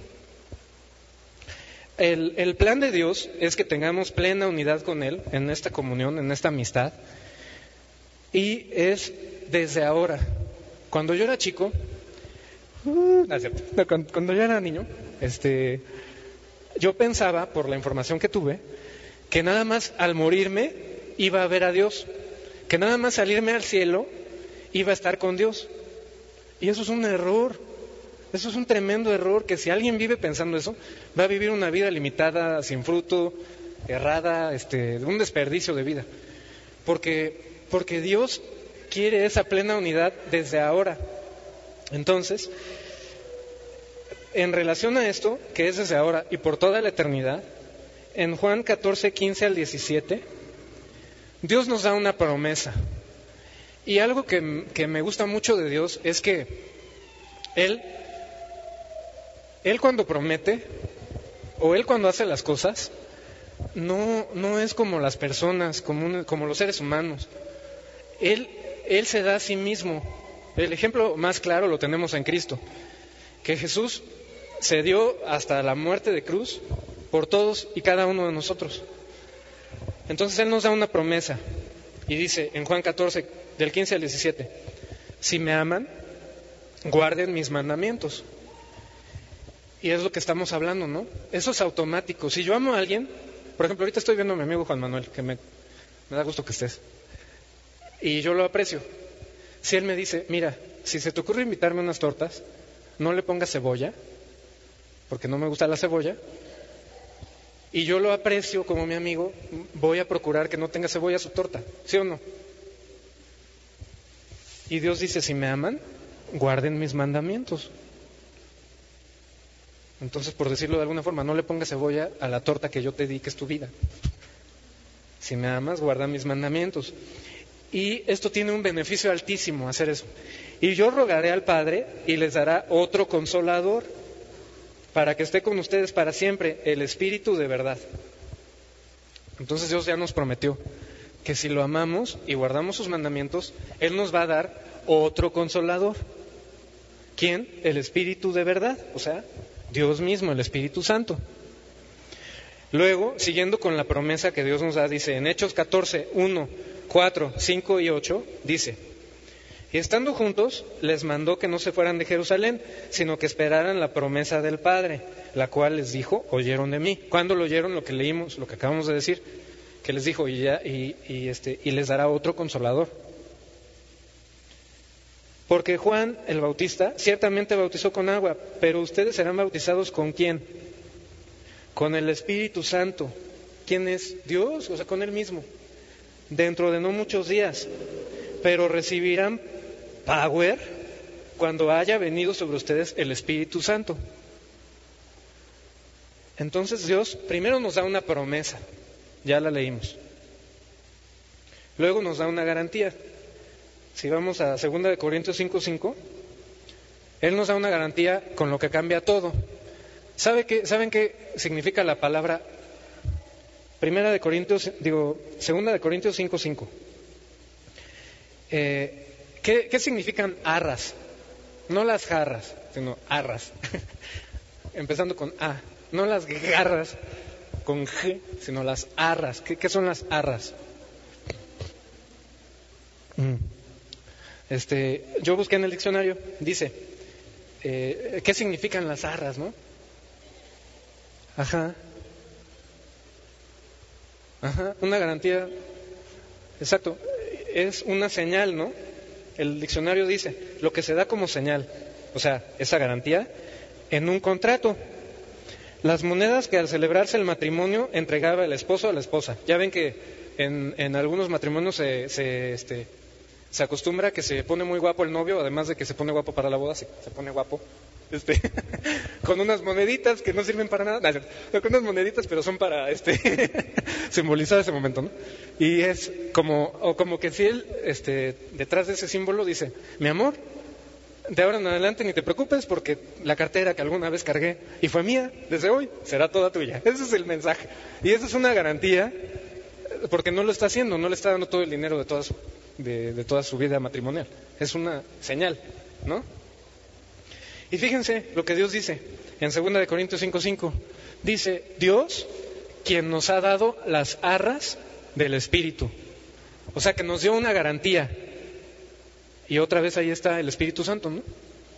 El, el plan de Dios es que tengamos plena unidad con Él en esta comunión, en esta amistad, y es desde ahora. Cuando yo era chico, uh, no, no, cuando, cuando yo era niño, este, yo pensaba, por la información que tuve, que nada más al morirme iba a ver a Dios, que nada más salirme al cielo iba a estar con Dios. Y eso es un error. Eso es un tremendo error, que si alguien vive pensando eso, va a vivir una vida limitada, sin fruto, errada, este, un desperdicio de vida. Porque, porque Dios quiere esa plena unidad desde ahora. Entonces, en relación a esto, que es desde ahora y por toda la eternidad, en Juan catorce, quince al diecisiete, Dios nos da una promesa. Y algo que, que me gusta mucho de Dios es que Él... Él cuando promete, o Él cuando hace las cosas, no, no es como las personas, como, como los seres humanos. Él, Él se da a sí mismo. El ejemplo más claro lo tenemos en Cristo, que Jesús se dio hasta la muerte de cruz por todos y cada uno de nosotros. Entonces Él nos da una promesa, y dice en Juan catorce, del quince al diecisiete, si me aman, guarden mis mandamientos. Y es lo que estamos hablando, ¿no? Eso es automático. Si yo amo a alguien, por ejemplo, ahorita estoy viendo a mi amigo Juan Manuel, que me, me da gusto que estés, y yo lo aprecio. Si él me dice, mira, si se te ocurre invitarme unas tortas, no le pongas cebolla, porque no me gusta la cebolla, y yo lo aprecio como mi amigo, voy a procurar que no tenga cebolla su torta, ¿sí o no? Y Dios dice, si me aman, guarden mis mandamientos. Entonces, por decirlo de alguna forma, no le pongas cebolla a la torta que yo te di, que es tu vida. Si me amas, guarda mis mandamientos. Y esto tiene un beneficio altísimo, hacer eso. Y yo rogaré al Padre y les dará otro consolador para que esté con ustedes para siempre, el Espíritu de verdad. Entonces Dios ya nos prometió que si lo amamos y guardamos sus mandamientos, Él nos va a dar otro consolador. ¿Quién? El Espíritu de verdad, o sea, Dios mismo, el Espíritu Santo. Luego, siguiendo con la promesa que Dios nos da, dice en Hechos catorce, uno, cuatro, cinco y ocho, dice: y estando juntos, les mandó que no se fueran de Jerusalén, sino que esperaran la promesa del Padre, la cual les dijo, oyeron de mí. ¿Cuándo lo oyeron? Lo que leímos, lo que acabamos de decir, que les dijo, y, ya, y, y, este, y les dará otro consolador. Porque Juan el Bautista ciertamente bautizó con agua, pero ustedes serán bautizados ¿con quién? Con el Espíritu Santo. ¿Quién es? Dios, o sea, con Él mismo. Dentro de no muchos días, pero recibirán power cuando haya venido sobre ustedes el Espíritu Santo. Entonces Dios primero nos da una promesa, ya la leímos. Luego nos da una garantía. Si vamos a segunda de Corintios cinco cinco, Él nos da una garantía con lo que cambia todo. ¿Sabe qué, ¿Saben qué significa la palabra? Primera de Corintios, digo, segunda de Corintios cinco cinco. Eh, ¿qué, ¿Qué significan arras? No las jarras, sino arras. Empezando con A. No las garras con G, sino las arras. ¿Qué, qué son las arras? Mm. Este, yo busqué en el diccionario, dice, eh, ¿qué significan las arras, no? Ajá. Ajá, una garantía. Exacto. Es una señal, ¿no? El diccionario dice, lo que se da como señal, o sea, esa garantía, en un contrato. Las monedas que al celebrarse el matrimonio entregaba el esposo a la esposa. Ya ven que en, en algunos matrimonios se, se, este, se acostumbra que se pone muy guapo el novio, además de que se pone guapo para la boda, se, se pone guapo. Este, con unas moneditas que no sirven para nada, no, con unas moneditas pero son para este simbolizar ese momento, ¿no? Y es como, o como que si él, este, detrás de ese símbolo dice, mi amor, de ahora en adelante ni te preocupes porque la cartera que alguna vez cargué y fue mía, desde hoy será toda tuya. Ese es el mensaje. Y esa es una garantía, porque no lo está haciendo, no le está dando todo el dinero de toda su, de, de toda su vida matrimonial. Es una señal, ¿no? Y fíjense lo que Dios dice en segunda de Corintios cinco cinco. Dice, Dios, quien nos ha dado las arras del Espíritu. O sea, que nos dio una garantía. Y otra vez ahí está el Espíritu Santo, ¿no?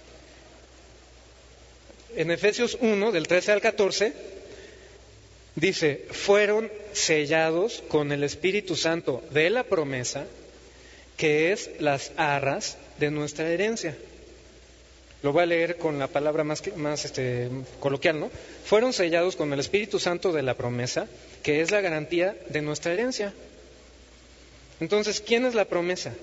En Efesios uno, del trece al catorce, dice, fueron sellados con el Espíritu Santo de la promesa, que es las arras de nuestra herencia. Lo voy a leer con la palabra más, más este, coloquial, ¿no? Fueron sellados con el Espíritu Santo de la promesa, que es la garantía de nuestra herencia. Entonces, ¿quién es la promesa?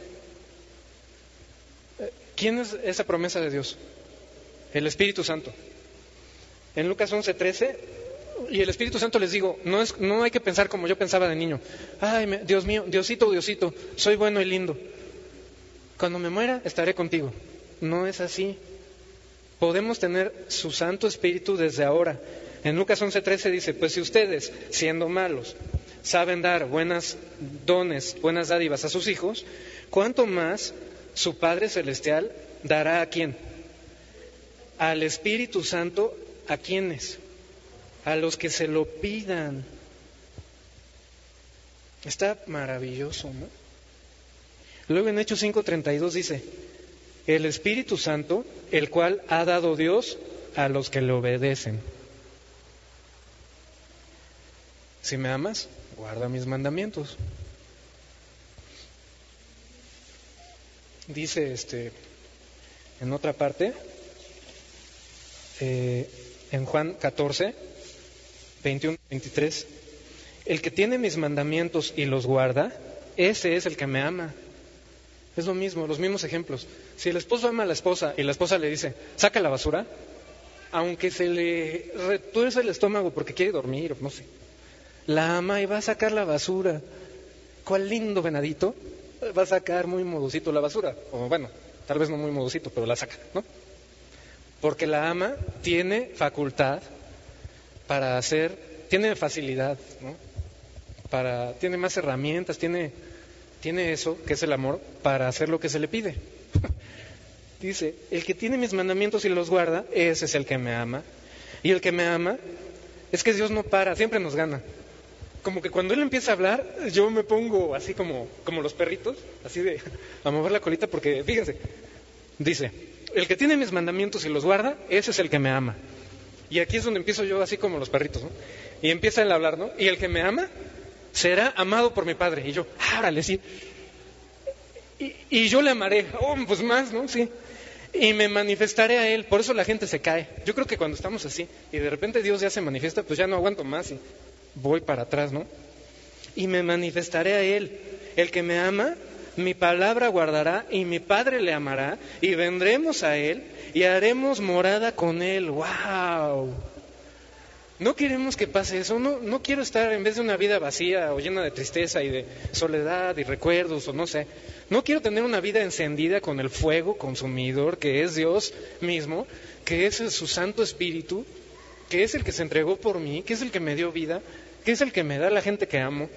¿Quién es esa promesa de Dios? El Espíritu Santo. En Lucas once trece, y el Espíritu Santo les digo, no, es, no hay que pensar como yo pensaba de niño. Ay, me, Dios mío, Diosito, Diosito, soy bueno y lindo. Cuando me muera, estaré contigo. No es así. Podemos tener su Santo Espíritu desde ahora. En Lucas once trece dice, pues si ustedes, siendo malos, saben dar buenas dones, buenas dádivas a sus hijos, ¿cuánto más su Padre Celestial dará a quién? Al Espíritu Santo, ¿a quiénes? A los que se lo pidan. Está maravilloso, ¿no? Luego en Hechos cinco treinta y dos dice, el Espíritu Santo, el cual ha dado Dios a los que le obedecen. Si me amas, guarda mis mandamientos. Dice este en otra parte, eh, en Juan catorce, veintiuno, veintitrés, el que tiene mis mandamientos y los guarda, ese es el que me ama. Es lo mismo, los mismos ejemplos. Si el esposo ama a la esposa y la esposa le dice, saca la basura, aunque se le retuerce el estómago porque quiere dormir, no sé, la ama y va a sacar la basura. ¿Cuál lindo venadito? va a sacar muy modosito la basura. O bueno, tal vez no muy modosito, pero la saca, ¿no? Porque la ama tiene facultad para hacer, tiene facilidad, ¿no? Para, tiene más herramientas, tiene, tiene eso, que es el amor, para hacer lo que se le pide. Dice, el que tiene mis mandamientos y los guarda, ese es el que me ama. Y el que me ama, es que Dios no para, siempre nos gana. Como que cuando Él empieza a hablar, yo me pongo así como, como los perritos, así de a mover la colita, porque fíjense, dice, el que tiene mis mandamientos y los guarda, ese es el que me ama. Y aquí es donde empiezo yo así como los perritos, ¿no? Y empieza Él a hablar, ¿no? Y el que me ama será amado por mi Padre. Y yo, árale, sí. Y, y yo le amaré, oh, pues más, ¿no? Sí. Y me manifestaré a Él. Por eso la gente se cae. Yo creo que cuando estamos así y de repente Dios ya se manifiesta, pues ya no aguanto más y voy para atrás, ¿no? Y me manifestaré a Él. El que me ama, mi palabra guardará y mi Padre le amará y vendremos a Él y haremos morada con Él. ¡Wow! No queremos que pase eso. No, no quiero estar en vez de una vida vacía o llena de tristeza y de soledad y recuerdos o no sé. No quiero tener una vida encendida con el fuego consumidor que es Dios mismo, que es su Santo Espíritu, que es el que se entregó por mí, que es el que me dio vida, que es el que me da la gente que amo.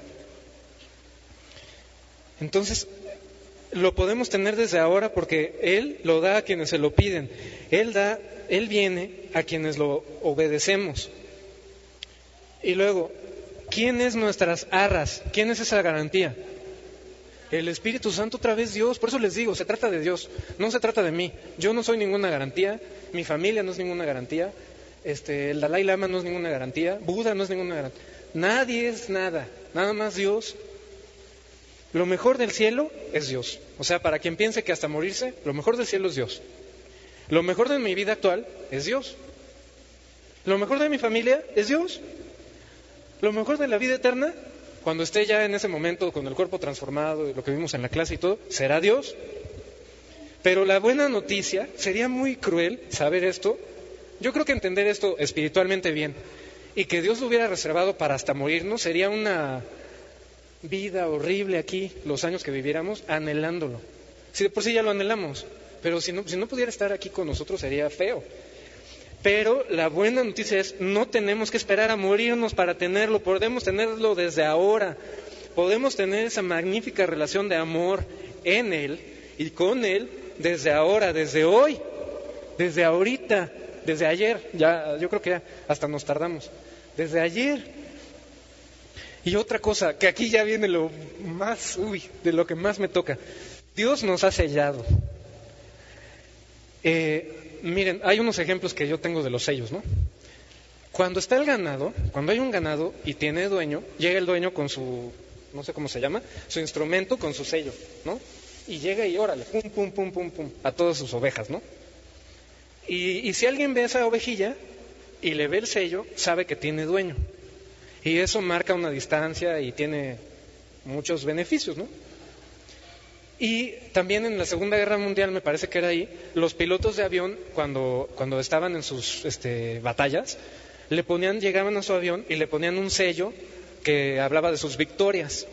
Entonces, lo podemos tener desde ahora porque Él lo da a quienes se lo piden. Él da, Él viene a quienes lo obedecemos. Y luego, ¿quién es nuestras arras? ¿Quién es esa garantía? El Espíritu Santo, otra vez Dios. Por eso les digo, se trata de Dios, no se trata de mí. Yo no soy ninguna garantía, mi familia no es ninguna garantía, este, el Dalai Lama no es ninguna garantía, Buda no es ninguna garantía. Nadie es nada, nada más Dios. Lo mejor del cielo es Dios. O sea, para quien piense que hasta morirse, lo mejor del cielo es Dios. Lo mejor de mi vida actual es Dios. Lo mejor de mi familia es Dios. Lo mejor de la vida eterna, cuando esté ya en ese momento con el cuerpo transformado y lo que vimos en la clase y todo, será Dios. Pero la buena noticia, sería muy cruel saber esto, yo creo que entender esto espiritualmente bien, y que Dios lo hubiera reservado para hasta morirnos, sería una vida horrible aquí, los años que viviéramos, anhelándolo. Si de por sí ya lo anhelamos, pero si no, si no pudiera estar aquí con nosotros sería feo. Pero la buena noticia es, no tenemos que esperar a morirnos para tenerlo, podemos tenerlo desde ahora. Podemos tener esa magnífica relación de amor en Él y con Él desde ahora, desde hoy, desde ahorita, desde ayer. Ya, yo creo que ya hasta nos tardamos. Desde ayer. Y otra cosa, que aquí ya viene lo más, uy, de lo que más me toca. Dios nos ha sellado. Eh... Miren, hay unos ejemplos que yo tengo de los sellos, ¿no? Cuando está el ganado, cuando hay un ganado y tiene dueño, llega el dueño con su, no sé cómo se llama, su instrumento con su sello, ¿no? Y llega y órale, pum, pum, pum, pum, pum, a todas sus ovejas, ¿no? Y, y si alguien ve esa ovejilla y le ve el sello, sabe que tiene dueño. Y eso marca una distancia y tiene muchos beneficios, ¿no? Y también en la Segunda Guerra Mundial, me parece que era ahí, los pilotos de avión, cuando, cuando estaban en sus este, batallas, le ponían, llegaban a su avión y le ponían un sello que hablaba de sus victorias.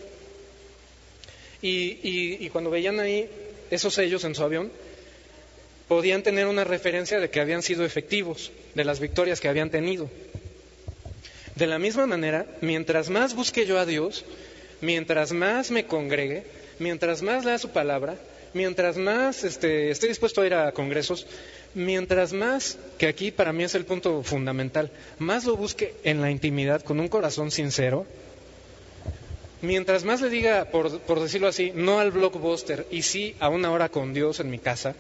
Y, y, y cuando veían ahí esos sellos en su avión, podían tener una referencia de que habían sido efectivos, de las victorias que habían tenido. De la misma manera, mientras más busque yo a Dios, mientras más me congregue, mientras más lea su palabra, mientras más este, esté dispuesto a ir a congresos, mientras más, que aquí para mí es el punto fundamental, más lo busque en la intimidad con un corazón sincero, mientras más le diga, por, por decirlo así, no al blockbuster y sí a una hora con Dios en mi casa,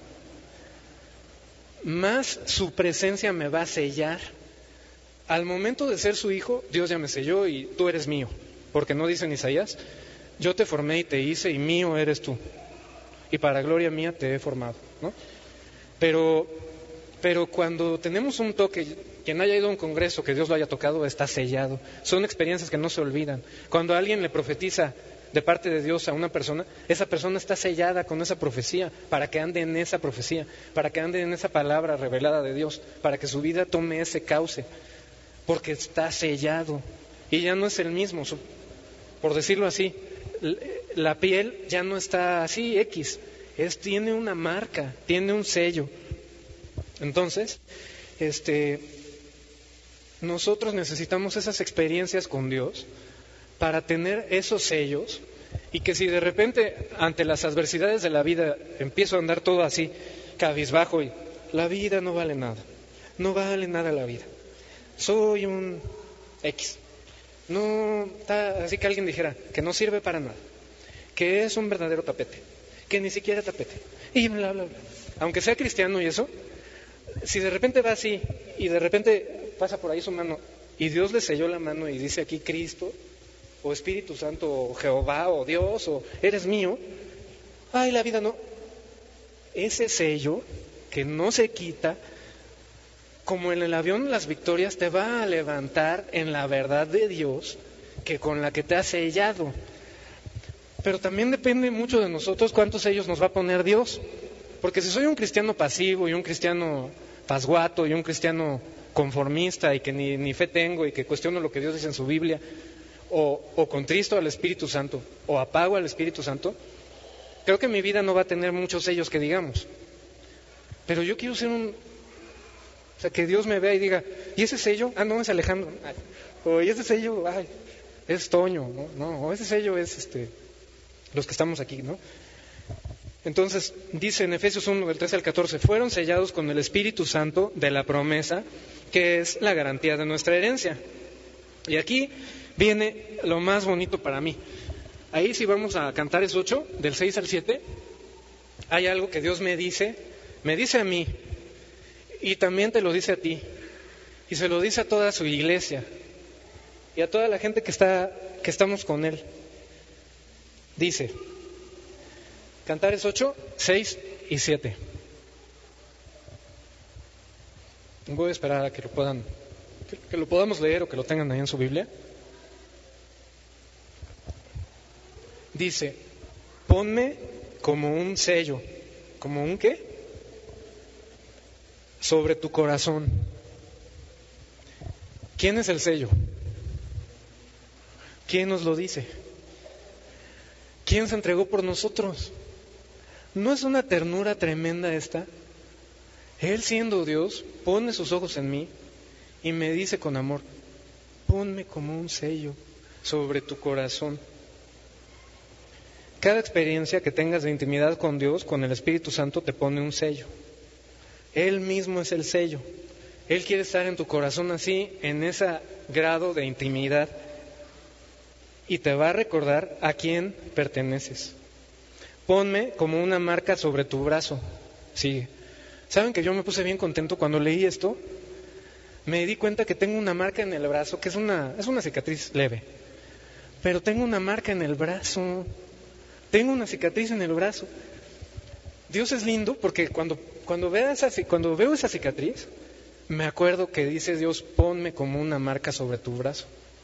más su presencia me va a sellar. Al momento de ser su hijo, Dios ya me selló y tú eres mío, porque no dice en Isaías, yo te formé y te hice y mío eres tú. Y para gloria mía te he formado, ¿no? Pero, pero cuando tenemos un toque, quien haya ido a un congreso que Dios lo haya tocado, está sellado. Son experiencias que no se olvidan. Cuando alguien le profetiza de parte de Dios a una persona, esa persona está sellada con esa profecía, para que ande en esa profecía, para que ande en esa palabra revelada de Dios, para que su vida tome ese cauce, porque está sellado. Y ya no es el mismo, por decirlo así. la piel ya no está así, X, es, tiene una marca, tiene un sello. Entonces, este, nosotros necesitamos esas experiencias con Dios para tener esos sellos, y que si de repente ante las adversidades de la vida empiezo a andar todo así, cabizbajo, y la vida no vale nada, no vale nada la vida, soy un X, no, está, así que alguien dijera que no sirve para nada, que es un verdadero tapete, que ni siquiera tapete, y bla, bla, bla. Aunque sea cristiano y eso, si de repente va así y de repente pasa por ahí su mano y Dios le selló la mano y dice aquí Cristo, o Espíritu Santo, o Jehová, o Dios, o eres mío, ay, la vida no. Ese sello que no se quita, como en el avión Las Victorias, te va a levantar en la verdad de Dios que con la que te ha sellado. Pero también depende mucho de nosotros cuántos sellos nos va a poner Dios. Porque si soy un cristiano pasivo y un cristiano pasguato y un cristiano conformista y que ni, ni fe tengo y que cuestiono lo que Dios dice en su Biblia, o, o contristo al Espíritu Santo o apago al Espíritu Santo, creo que mi vida no va a tener muchos sellos que digamos. Pero yo quiero ser un... O sea, que Dios me vea y diga, ¿y ese sello? Ah, no, es Alejandro. Ay, o ¿y ese sello? Ay, es Toño. No, no, o ese sello es este, los que estamos aquí, ¿no? Entonces, dice en Efesios uno, del trece al catorce, fueron sellados con el Espíritu Santo de la promesa, que es la garantía de nuestra herencia. Y aquí viene lo más bonito para mí. Ahí si vamos a Cantares ocho, del seis al siete, hay algo que Dios me dice, me dice a mí, y también te lo dice a ti, y se lo dice a toda su iglesia, y a toda la gente que está, que estamos con Él. Dice, Cantares ocho, seis y siete. Voy a esperar a que lo puedan, que, que lo podamos leer o que lo tengan ahí en su Biblia. Dice, ponme como un sello, ¿como un qué? Sobre tu corazón. ¿Quién es el sello? ¿Quién nos lo dice? ¿Quién se entregó por nosotros? ¿No es una ternura tremenda esta? Él, siendo Dios, pone sus ojos en mí y me dice con amor, ponme como un sello sobre tu corazón. Cada experiencia que tengas de intimidad con Dios, con el Espíritu Santo, te pone un sello. Él mismo es el sello. Él quiere estar en tu corazón así, en ese grado de intimidad, y te va a recordar a quién perteneces. Ponme como una marca sobre tu brazo. Sigue. ¿Saben que yo me puse bien contento cuando leí esto? Me di cuenta que tengo una marca en el brazo, que es una, es una cicatriz leve, pero tengo una marca en el brazo. Tengo una cicatriz en el brazo. Dios es lindo porque cuando, cuando, veo esa, cuando veo esa cicatriz, me acuerdo que dice Dios, ponme como una marca sobre tu brazo.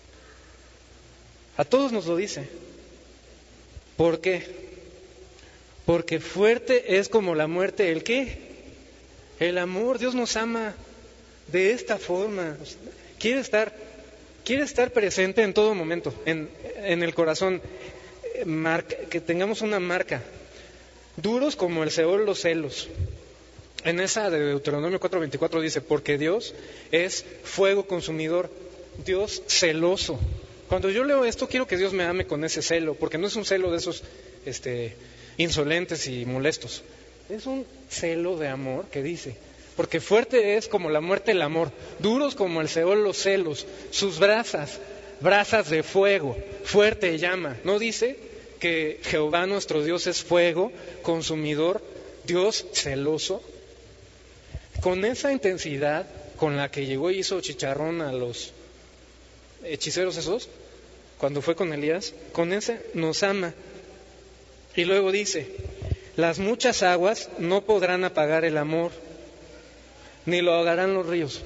A todos nos lo dice. ¿Por qué? Porque fuerte es como la muerte, ¿el qué? El amor. Dios nos ama de esta forma. Quiere estar, quiere estar presente en todo momento, en, en el corazón. Marca, que tengamos una marca. Duros como el Seol los celos. En esa de Deuteronomio cuatro veinticuatro dice, porque Dios es fuego consumidor, Dios celoso. Cuando yo leo esto, quiero que Dios me ame con ese celo, porque no es un celo de esos este, insolentes y molestos. Es un celo de amor que dice, porque fuerte es como la muerte el amor, duros como el Seol los celos, sus brasas, brasas de fuego, fuerte llama. ¿No dice que Jehová nuestro Dios es fuego consumidor, Dios celoso? Con esa intensidad con la que llegó y hizo chicharrón a los hechiceros esos, cuando fue con Elías, con ese nos ama. Y luego dice, las muchas aguas no podrán apagar el amor, ni lo ahogarán los ríos.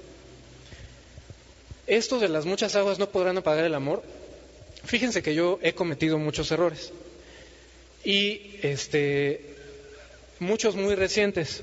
Esto de las muchas aguas no podrán apagar el amor. Fíjense que yo he cometido muchos errores y este muchos muy recientes,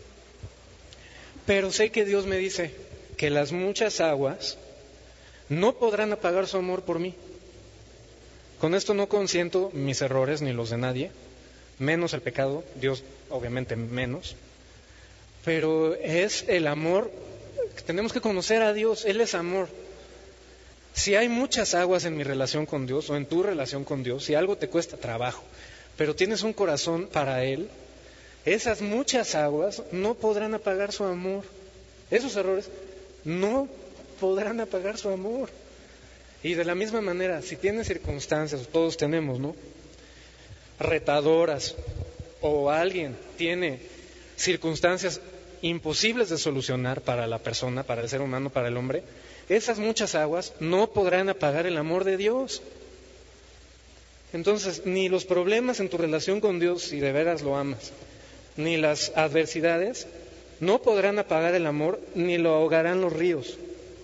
pero sé que Dios me dice que las muchas aguas no podrán apagar su amor por mí. Con esto no consiento mis errores ni los de nadie, menos el pecado, Dios obviamente menos, pero es el amor, tenemos que conocer a Dios, Él es amor. Si hay muchas aguas en mi relación con Dios o en tu relación con Dios, si algo te cuesta trabajo, pero tienes un corazón para Él, esas muchas aguas no podrán apagar su amor. Esos errores no podrán apagar su amor. Y de la misma manera, si tienes circunstancias, todos tenemos, ¿no?, retadoras, o alguien tiene circunstancias imposibles de solucionar para la persona, para el ser humano, para el hombre, esas muchas aguas no podrán apagar el amor de Dios. Entonces, ni los problemas en tu relación con Dios, si de veras lo amas, ni las adversidades, no podrán apagar el amor, ni lo ahogarán los ríos.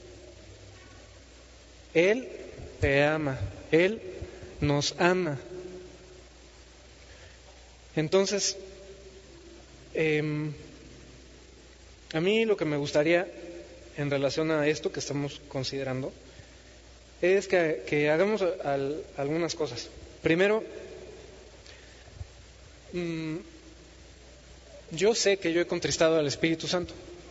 Él te ama, Él nos ama. Entonces, eh, a mí lo que me gustaría en relación a esto que estamos considerando es que, que hagamos al, algunas cosas. Primero, mmm, yo sé que yo he contristado al Espíritu Santo.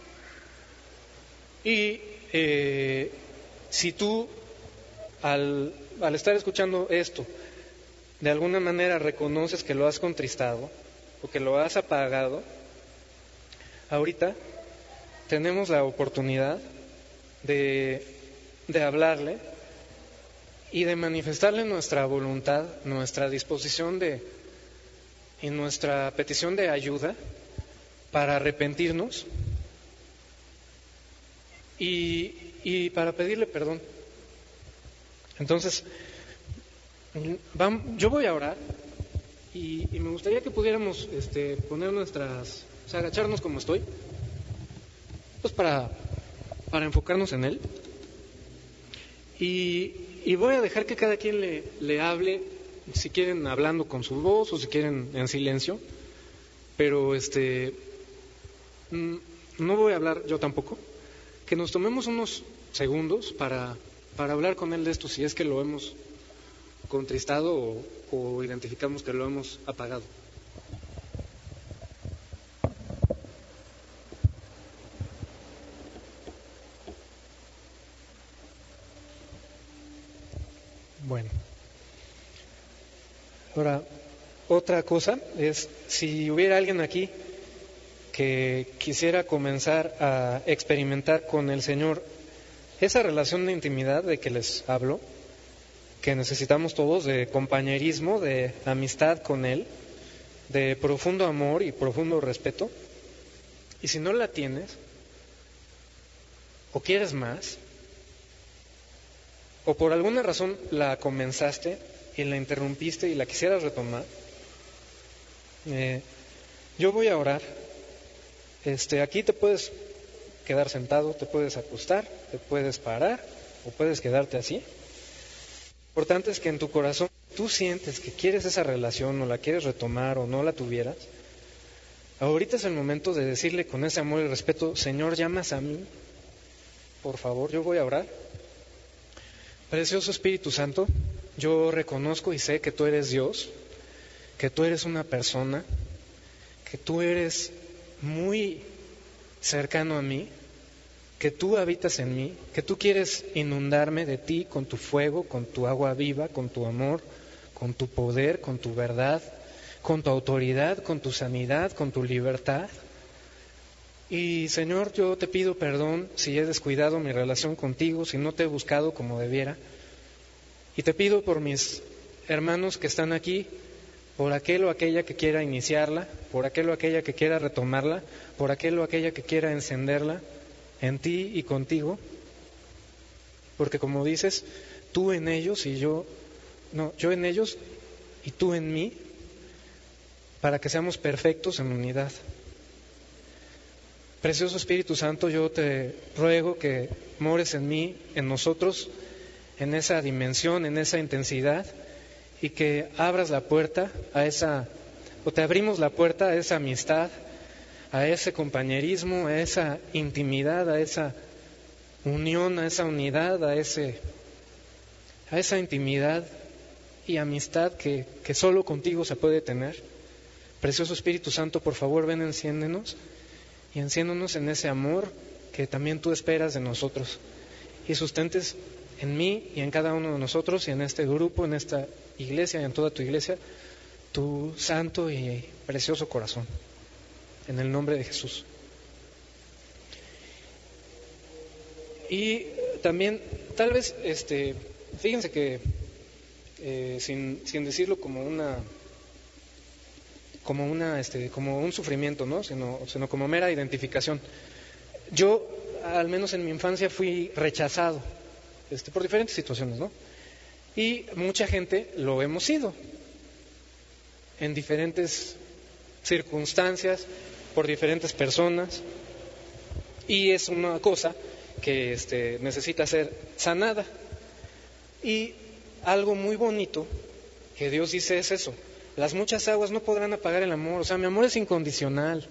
Y eh, si tú, al, al estar escuchando esto, de alguna manera reconoces que lo has contristado o que lo has apagado, ahorita tenemos la oportunidad de, de hablarle y de manifestarle nuestra voluntad, nuestra disposición de, y nuestra petición de ayuda para arrepentirnos y, y para pedirle perdón. Entonces, vamos, yo voy a orar y, y me gustaría que pudiéramos este, poner nuestras, o sea, agacharnos como estoy, pues para, para enfocarnos en Él. Y, y voy a dejar que cada quien le, le hable, si quieren hablando con su voz o si quieren en silencio, pero este no voy a hablar yo tampoco. Que nos tomemos unos segundos para, para hablar con Él de esto, si es que lo hemos contristado o, o identificamos que lo hemos apagado. Bueno, ahora otra cosa es, si hubiera alguien aquí que quisiera comenzar a experimentar con el Señor esa relación de intimidad de que les hablo, que necesitamos todos, de compañerismo, de amistad con Él, de profundo amor y profundo respeto, y si no la tienes, o quieres más, o por alguna razón la comenzaste y la interrumpiste y la quisieras retomar, eh, yo voy a orar. Este, aquí te puedes quedar sentado, te puedes acostar, te puedes parar o puedes quedarte así. Lo importante es que en tu corazón tú sientes que quieres esa relación o la quieres retomar o no la tuvieras. Ahorita es el momento de decirle con ese amor y respeto: Señor, llamas a mí, por favor, yo voy a orar. Precioso Espíritu Santo, yo reconozco y sé que tú eres Dios, que tú eres una persona, que tú eres muy cercano a mí, que tú habitas en mí, que tú quieres inundarme de ti con tu fuego, con tu agua viva, con tu amor, con tu poder, con tu verdad, con tu autoridad, con tu sanidad, con tu libertad. Y Señor, yo te pido perdón si he descuidado mi relación contigo, si no te he buscado como debiera. Y te pido por mis hermanos que están aquí, por aquel o aquella que quiera iniciarla, por aquel o aquella que quiera retomarla, por aquel o aquella que quiera encenderla en ti y contigo, porque como dices, tú en ellos y yo, no, yo en ellos y tú en mí, para que seamos perfectos en unidad. Precioso Espíritu Santo, yo te ruego que mores en mí, en nosotros, en esa dimensión, en esa intensidad, y que abras la puerta a esa, o te abrimos la puerta a esa amistad, a ese compañerismo, a esa intimidad, a esa unión, a esa unidad, a ese, a esa intimidad y amistad que, que solo contigo se puede tener. Precioso Espíritu Santo, por favor, ven, enciéndenos y enciéndonos en ese amor que también tú esperas de nosotros, y sustentes en mí y en cada uno de nosotros y en este grupo, en esta iglesia y en toda tu iglesia, tu santo y precioso corazón, en el nombre de Jesús. Y también, tal vez, este, fíjense que eh, sin, sin decirlo como una, como una, este, como un sufrimiento, ¿no? Sino, sino como mera identificación. Yo, al menos en mi infancia, fui rechazado, este, por diferentes situaciones, ¿no? Y mucha gente lo hemos sido, en diferentes circunstancias, por diferentes personas, y es una cosa que este, necesita ser sanada. Y algo muy bonito que Dios dice es eso: las muchas aguas no podrán apagar el amor. O sea, mi amor es incondicional.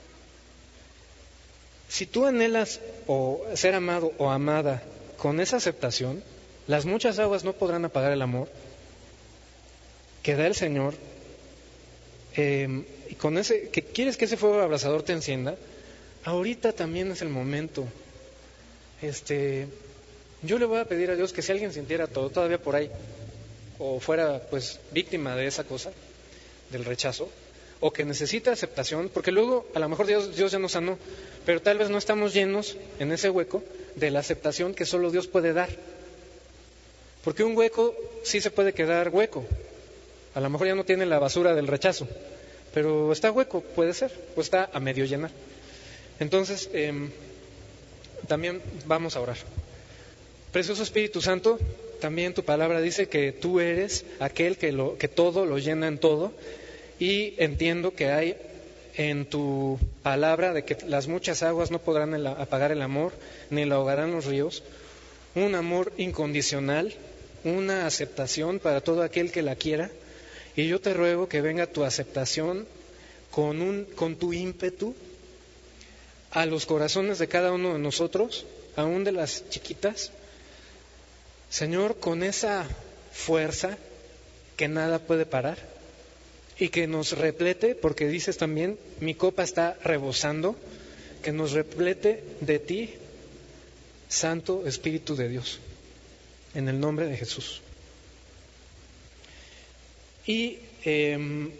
Si tú anhelas o ser amado o amada con esa aceptación, las muchas aguas no podrán apagar el amor que da el Señor. Eh, y con ese, que quieres que ese fuego abrasador te encienda, ahorita también es el momento. Este, yo le voy a pedir a Dios que si alguien sintiera todo, todavía por ahí, o fuera pues víctima de esa cosa, del rechazo, o que necesita aceptación, porque luego a lo mejor Dios, Dios ya nos sanó, pero tal vez no estamos llenos en ese hueco de la aceptación que solo Dios puede dar. Porque un hueco sí se puede quedar hueco. A lo mejor ya no tiene la basura del rechazo, pero está hueco, puede ser, o está a medio llenar. Entonces, eh, también vamos a orar. Precioso Espíritu Santo, también tu palabra dice que tú eres aquel que, lo, que todo lo llena en todo, y entiendo que hay en tu palabra de que las muchas aguas no podrán el, apagar el amor, ni lo ahogarán los ríos, un amor incondicional, una aceptación para todo aquel que la quiera. Y yo te ruego que venga tu aceptación con, un, con tu ímpetu a los corazones de cada uno de nosotros, aún de las chiquitas, Señor, con esa fuerza que nada puede parar, y que nos replete, porque dices también, mi copa está rebosando, que nos replete de ti, Santo Espíritu de Dios, en el nombre de Jesús. Y eh,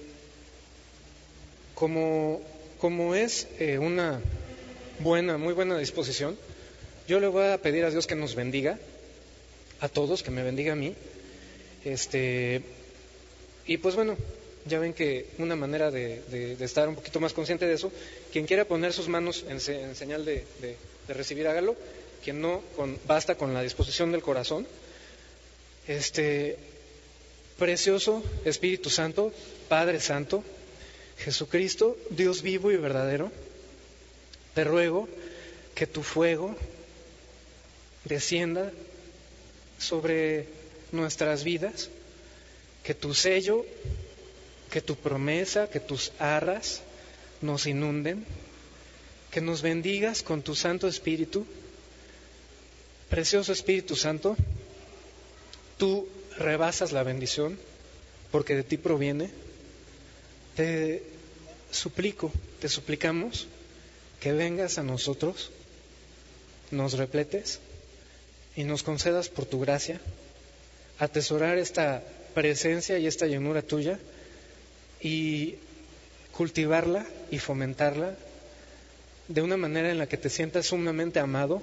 como, como es eh, una buena, muy buena disposición, yo le voy a pedir a Dios que nos bendiga a todos, que me bendiga a mí. Este, y pues bueno, ya ven que una manera de, de, de estar un poquito más consciente de eso, quien quiera poner sus manos en, se, en señal de, de, de recibir, hágalo. Quien no, con, basta con la disposición del corazón. Este, precioso Espíritu Santo, Padre Santo, Jesucristo, Dios vivo y verdadero, te ruego que tu fuego descienda sobre nuestras vidas, que tu sello, que tu promesa, que tus arras nos inunden, que nos bendigas con tu Santo Espíritu. Precioso Espíritu Santo, tú rebasas la bendición porque de ti proviene. Te suplico, te suplicamos que vengas a nosotros, nos repletes y nos concedas por tu gracia atesorar esta presencia y esta llenura tuya y cultivarla y fomentarla de una manera en la que te sientas sumamente amado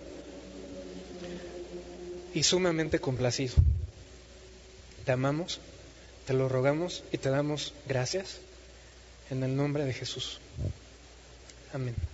y sumamente complacido. Te amamos, te lo rogamos y te damos gracias en el nombre de Jesús. Amén.